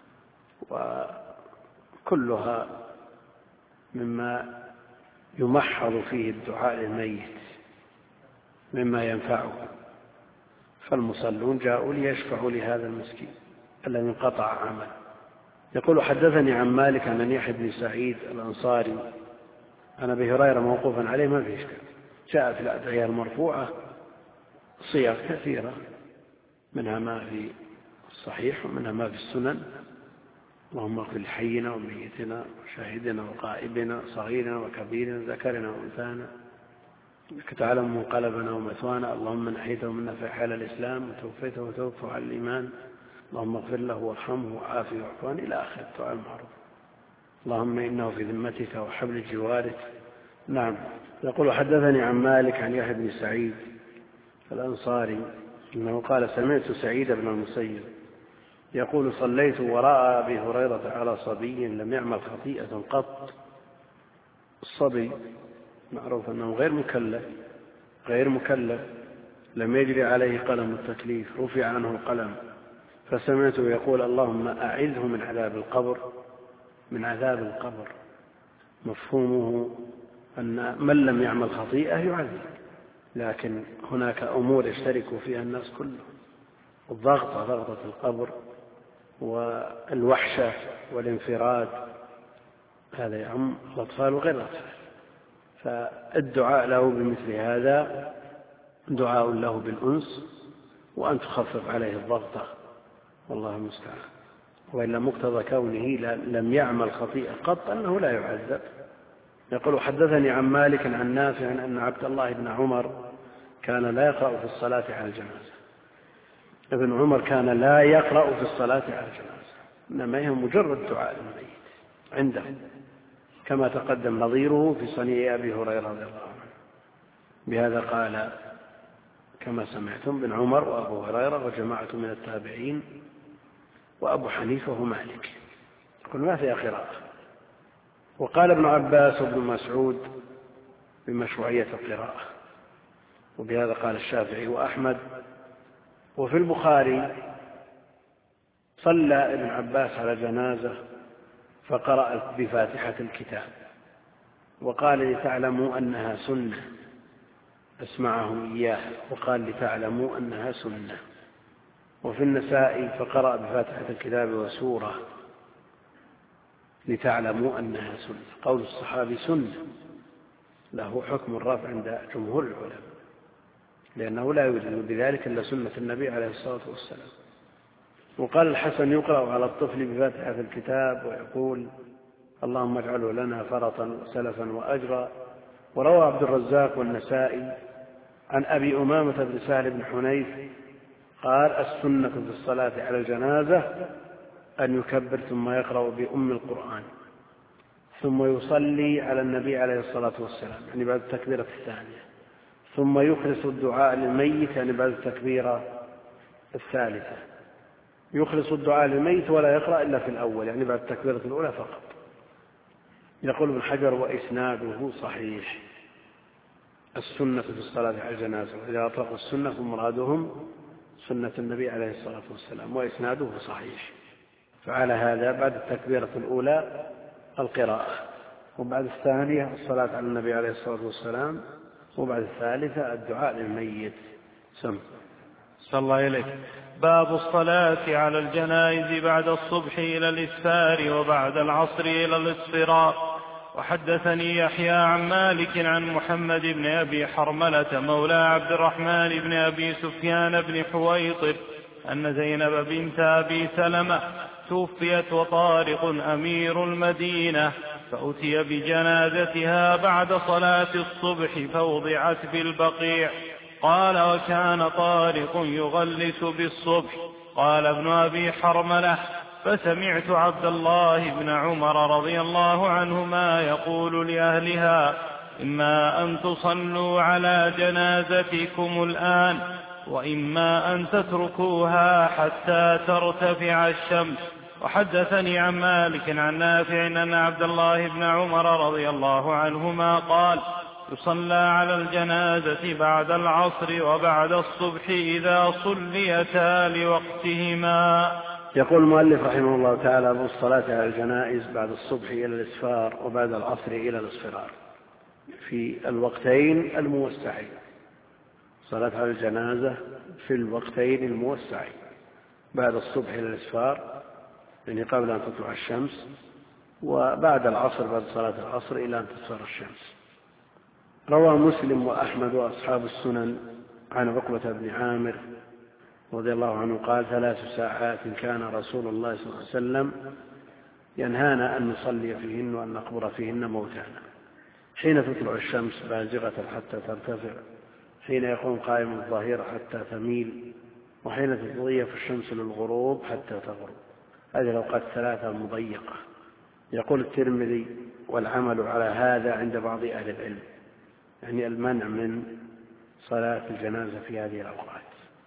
وكلها مما يمحض فيه الدعاء للميت مما ينفعه. فالمصلون جاءوا ليشفعوا لهذا المسكين الذي انقطع عمله. يقول: حدثني عن مالك عن يحيى بن سعيد الأنصاري عن أبي هريرة موقوفا عليه، ما في إشكال. جاء في الأدعية المرفوعة صيغ كثيرة، منها ما في الصحيح ومنها ما في السنن. اللهم اغفر لحينا وميتنا وشاهدنا وغائبنا صغيرنا وكبيرنا ذكرنا وانثانا، انك تعلم منقلبنا ومثوانا. اللهم من احييته منا فاحيا على الاسلام، وتوفيته وتوفه على الايمان. اللهم اغفر له وارحمه وعافه واعف عنه الى اخر الدعاء المعروف. اللهم انه في ذمتك وحبل جوارك. نعم. يقول: حدثني عن مالك عن يحيى بن سعيد الأنصاري انه قال: سمعت سعيد بن المسيب يقول: صليت وراء أبي هريرة على صبي لم يعمل خطيئة قط. الصبي معروف أنه غير مكلف، لم يجري عليه قلم التكليف، رفع عنه القلم. فسمعته يقول: اللهم أعذه من عذاب القبر. مفهومه أن من لم يعمل خطيئة يعذب، لكن هناك أمور يشترك فيها الناس كلهم: ضغطة القبر، والوحشة والانفراد، هذا يعم الأطفال وغير الأطفال. فالدعاء له بمثل هذا دعاء له بالأنس، وأن تخفف عليه الضغطة، والله المستعان. وإلا مقتضى كونه لم يعمل خطيئة قط أنه لا يعذب. يقول: حدثني عن مالك عن نافع أن عبد الله بن عمر كان لا يقرأ في الصلاة على الجنازة. ابن عمر كان لا يقرأ في الصلاة على الجنازة، إنما هي مجرد دعاء للميت عنده، كما تقدم نظيره في صنيع أبي هريرة رضي الله عنه. بهذا قال كما سمعتم ابن عمر وأبو هريرة وجماعة من التابعين وأبو حنيفة ومالك. يقول: ما فيها قراءة. وقال ابن عباس وابن مسعود بمشروعية القراءة، وبهذا قال الشافعي وأحمد. وفي البخاري: صلى ابن عباس على جنازة فقرأ بفاتحة الكتاب، وقال: لتعلموا أنها سنة. أسمعهم إياه وقال: لتعلموا أنها سنة. وفي النسائي: فقرأ بفاتحة الكتاب وسورة لتعلموا أنها سنة. قول الصحابي سنة له حكم الرفع عند جمهور العلماء، لأنه لا يوجد بذلك إلا سنة النبي عليه الصلاة والسلام. وقال الحسن: يقرأ على الطفل بفاتحة الكتاب ويقول: اللهم اجعله لنا فرطا سلفا وأجرا. وروى عبد الرزاق والنسائي عن أبي أمامة بن سهل بن حنيف قال: السنة في الصلاة على الجنازة أن يكبر ثم يقرأ بأم القرآن، ثم يصلي على النبي عليه الصلاة والسلام، يعني بعد التكبيرة الثانية، ثم يخلص الدعاء للميت، يعني بعد التكبيرة الثالثة. يخلص الدعاء للميت ولا يقرأ إلا في الأول، يعني بعد التكبيرة الأولى فقط. يقول ابن حجر: وإسناده صحيح. السنة في الصلاة على الجنازة، وإذا أطلقوا السنة فمرادهم سنة النبي عليه الصلاة والسلام، وإسناده صحيح. فعلى هذا بعد التكبيرة الأولى القراءة، وبعد الثانية الصلاة على النبي عليه الصلاة والسلام، وبعد الثالثة الدعاء للميت. سم. صلى الله إليك. باب الصلاة على الجنائز بعد الصبح إلى الإسفار، وبعد العصر إلى الإصفراء. وحدثني يحيى عن مالك عن محمد بن أبي حرملة مولى عبد الرحمن بن أبي سفيان بن حويطب أن زينب بنت أبي سلمة توفيت وطارق أمير المدينة، فأتي بجنازتها بعد صلاة الصبح فوضعت في البقيع. قال: وكان طارق يغلس بالصبح، قال ابن أبي حرملة: فسمعت عبد الله بن عمر رضي الله عنهما يقول لأهلها: إما أن تصلوا على جنازتكم الآن، وإما أن تتركوها حتى ترتفع الشمس. وحدثني عن مالك عن نافع أن عبد الله بن عمر رضي الله عنهما قال: يصلى على الجنازة بعد العصر وبعد الصبح إذا صليتا لوقتهما. يقول المؤلف رحمه الله تعالى: بالصلاة على الجنائز بعد الصبح إلى الإسفار وبعد العصر إلى الاصفرار في الوقتين الموسعين. صلاة على الجنازة في الوقتين الموسعين، بعد الصبح إلى الإسفار يعني قبل أن تطلع الشمس، وبعد العصر بعد صلاة العصر إلى أن تصفر الشمس. روى مسلم وأحمد وأصحاب السنن عن عقبة بن عامر رضي الله عنه قال: 3 ساعات كان رسول الله صلى الله عليه وسلم ينهانا أن نصلي فيهن وأن نقبر فيهن موتانا: حين تطلع الشمس بازغة حتى ترتفع، حين يقوم قائم الظهيرة حتى تميل، وحين تتضيف الشمس للغروب حتى تغرب. هذه الأوقات 3 مضيقة. يقول الترمذي: والعمل على هذا عند بعض أهل العلم، يعني المنع من صلاة الجنازة في هذه الأوقات،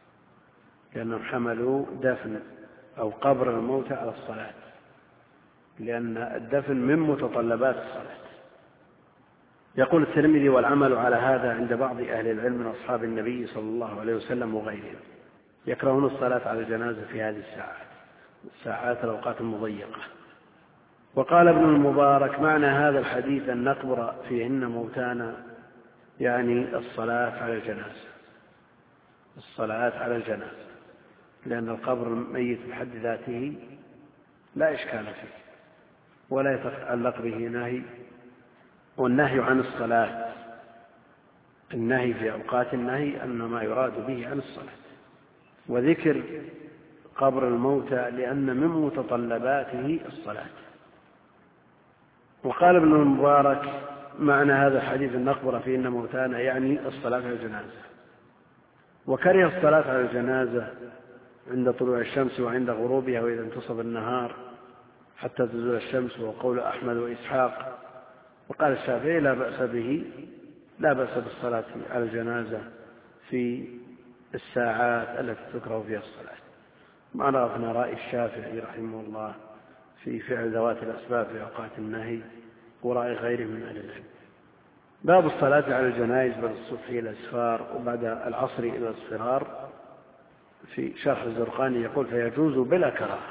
لأنهم حملوا دفن أو قبر الموتى على الصلاة، لأن الدفن من متطلبات الصلاة. يقول الترمذي: والعمل على هذا عند بعض أهل العلم من أصحاب النبي صلى الله عليه وسلم وغيرهم، يكرهون الصلاة على الجنازة في هذه الساعات الأوقات المضيقة. وقال ابن المبارك: معنى هذا الحديث أن نقبر فيهن موتانا، يعني الصلاة على الجنازة، الصلاة على الجنازة، لأن القبر الميت بحد ذاته لا إشكال فيه ولا يتعلق به نهي. والنهي عن الصلاة، النهي في أوقات النهي أن ما يراد به عن الصلاة، وذكر قبر الموتى لأن من متطلباته الصلاة. وقال ابن المبارك: معنى هذا الحديث أن نقبر فيهن موتانا، يعني الصلاة على الجنازة. وكره الصلاة على الجنازة عند طلوع الشمس وعند غروبها وإذا انتصف النهار حتى تزول الشمس، وقول أحمد وإسحاق. وقال الشافعي: لا بأس به، لا بأس بالصلاة على الجنازة في الساعات التي تكره فيها الصلاة. ما عرفنا رأي الشافعي رحمه الله في فعل ذوات الأسباب في أوقات النهي، ورأي غيره من أهل العلم. باب الصلاة على الجنائز بعد الصبح إلى الإسفار وبعد العصر إلى الاصفرار. في شرح الزرقاني يقول: فيجوز بلا كراهة،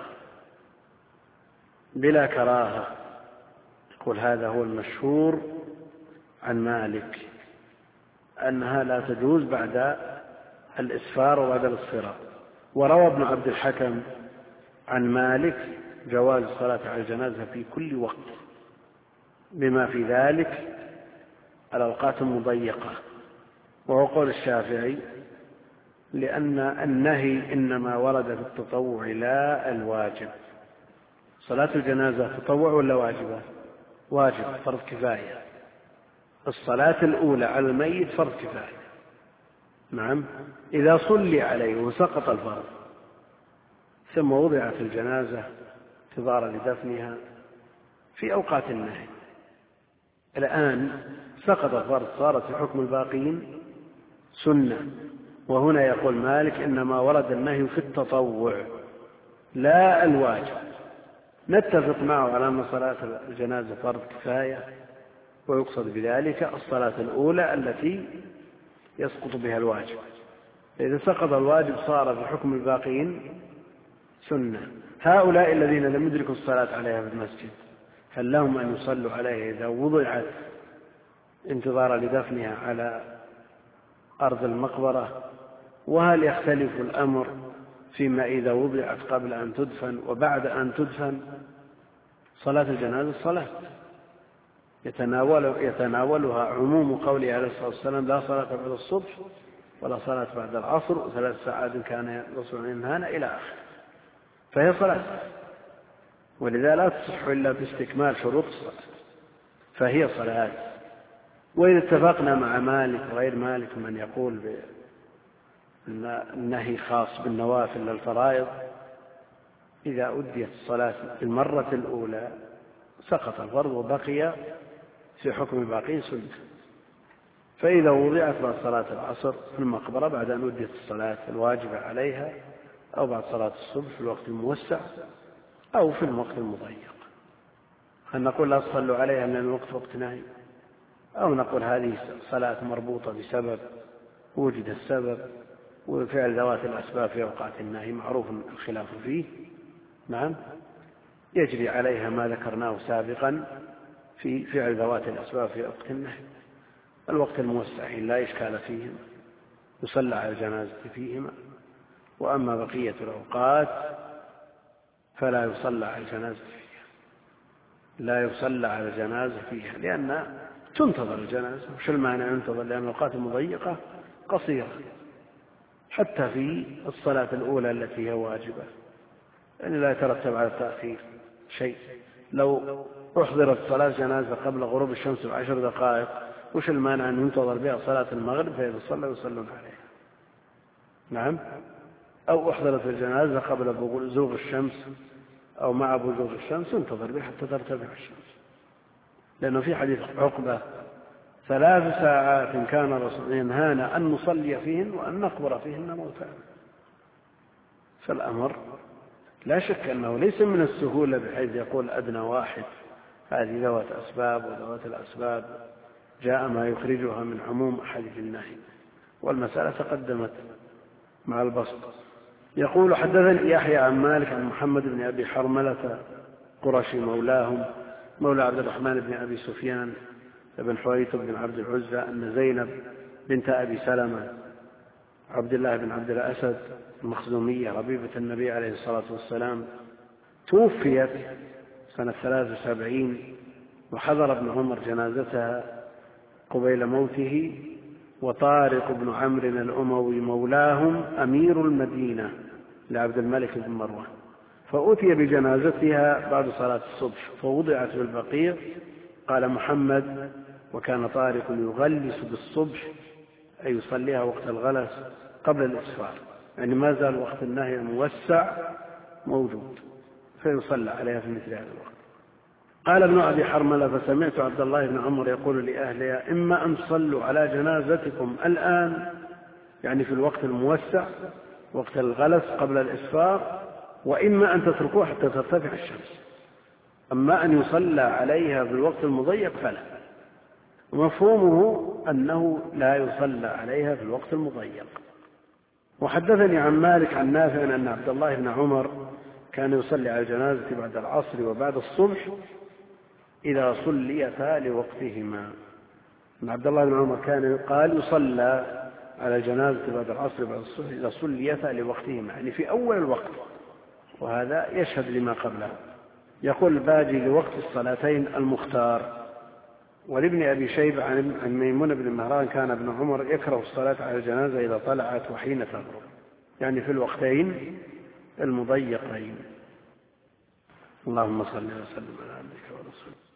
بلا كراهة. يقول: هذا هو المشهور عن مالك أنها لا تجوز بعد الإسفار وبعد الاصفرار. وروى ابن عبد الحكم عن مالك جواز الصلاة على الجنازة في كل وقت، بما في ذلك الأوقات المضيقة. وهو قول الشافعي، لأن النهي إنما ورد في التطوع لا الواجب. صلاة الجنازة تطوع ولا واجبة؟ واجب، فرض كفاية. الصلاة الأولى على الميت فرض كفاية، نعم، إذا صلي عليه وسقط الفرض ثم وضعت الجنازة انتظارا لدفنها في أوقات النهي. الآن سقط الفرض، صارت في حكم الباقين سنة. وهنا يقول مالك: إنما ورد النهي في التطوع لا الواجب. نتفق معه على أن صلاة الجنازة فرض كفاية، ويقصد بذلك الصلاة الأولى التي يسقط بها الواجب. إذا سقط الواجب صار في حكم الباقين سنة. هؤلاء الذين لم يدركوا الصلاة عليها في المسجد، هل لهم أن يصلوا عليها إذا وضعت انتظارا لدفنها على أرض المقبرة؟ وهل يختلف الأمر فيما إذا وضعت قبل أن تدفن وبعد أن تدفن؟ صلاة الجنازة صلاة يتناولها عموم قوله عليه الصلاة والسلام: لا صلاة بعد الصبح ولا صلاة بعد العصر، و3 ساعات كان الرسول ينهانا إلى آخره. فهي صلاة، ولذا لا تصح إلا باستكمال شروط الصلاة، فهي صلاة. وإن اتفقنا مع مالك وغير مالك من يقول النهي خاص بالنوافل للفرائض. إذا أديت الصلاة المرة الأولى سقط الفرض وبقي في حكم باقي سنة. فإذا وضعت بعد صلاة العصر في المقبرة بعد أن أديت الصلاة الواجبة عليها، أو بعد صلاة الصبح في الوقت الموسع، أو في الوقت المضيق، هل نقول لا تصلوا عليها لأن الوقت وقت نهي، أو نقول هذه صلاة مربوطة بسبب وجد السبب وفعل ذوات الأسباب في أوقات النهي معروف الخلاف فيه. نعم، يجري عليها ما ذكرناه سابقا في فعل ذوات الأسباب في وقت النهي. الوقت الموسع لا إشكال فيهم يصلى على الجنازة فيهما، وأما بقية الأوقات فلا يصلى على الجنازة فيها، لا يصلى على الجنازة فيها، لأن تنتظر الجنازة. وش المانع ينتظر؟ لأن الأوقات المضيقة قصيرة حتى في الصلاة الأولى التي هي واجبة، يعني لا يترتب على التأخير شيء. لو أحضرت صلاة جنازة قبل غروب الشمس ب10 دقائق، وش المانع أن ينتظر بها صلاة المغرب فإذا صلى يصلون عليها؟ نعم. أو أحضرت الجنازة قبل بزوغ الشمس أو مع بزوغ الشمس ينتظر بها حتى ترتفع الشمس، لأنه في حديث عقبة 3 ساعات كان الرسول ينهانا أن نصلي فيهن وأن نقبر فيهن موتانا. فالأمر لا شك أنه ليس من السهولة بحيث يقول أدنى واحد هذه ذوات أسباب، وذوات الأسباب جاء ما يخرجها من عموم أحاديث النهي، والمسألة تقدمت مع البسط. يقول حدثني يحيى عن مالك عن محمد بن أبي حرملة قرشي مولاهم مولى عبد الرحمن بن أبي سفيان بن حويطب بن عبد العزى أن زينب بنت أبي سلمة عبد الله بن عبد الأسد المخزومية ربيبة النبي عليه الصلاة والسلام توفيت سنة 73، وحضر ابن عمر جنازتها قبيل موته، وطارق بن عمرو الأموي مولاهم أمير المدينة لعبد الملك بن مروان، فأتي بجنازتها بعد صلاة الصبح فوضعت بالبقيع. قال محمد: وكان طارق يغلس بالصبح أي يصليها وقت الغلس قبل الإسفار، يعني ما زال وقت النهي الموسع موجود فيصلى عليها في مثل هذا الوقت. قال ابن أبي حرملة: فسمعت عبد الله بن عمر يقول لأهلها: إما أن تصلوا على جنازتكم الآن، يعني في الوقت الموسع وقت الغلس قبل الإسفار، وإما أن تتركوها حتى ترتفع الشمس، أما أن يصلى عليها في الوقت المضيق فلا. مفهومه أنه لا يصلى عليها في الوقت المضيق. وحدثني عن مالك عن نافع أن عبد الله بن عمر كان يصلي على الجنازة بعد العصر وبعد الصبح إذا صليتا لوقتهما. عبد الله بن عمر كان قال يصلى على الجنازة بعد العصر وبعد الصبح إذا صليتا لوقتهما، يعني في أول الوقت، وهذا يشهد لما قبله. يقول الباجي: لوقت الصلاتين المختار. ولابن أبي شيبة عن ميمون بن مهران كان ابن عمر يكره الصلاة على الجنازة إذا طلعت وحين تغرب، يعني في الوقتين المضيقين. اللهم صل وسلم على عبدك ورسولك.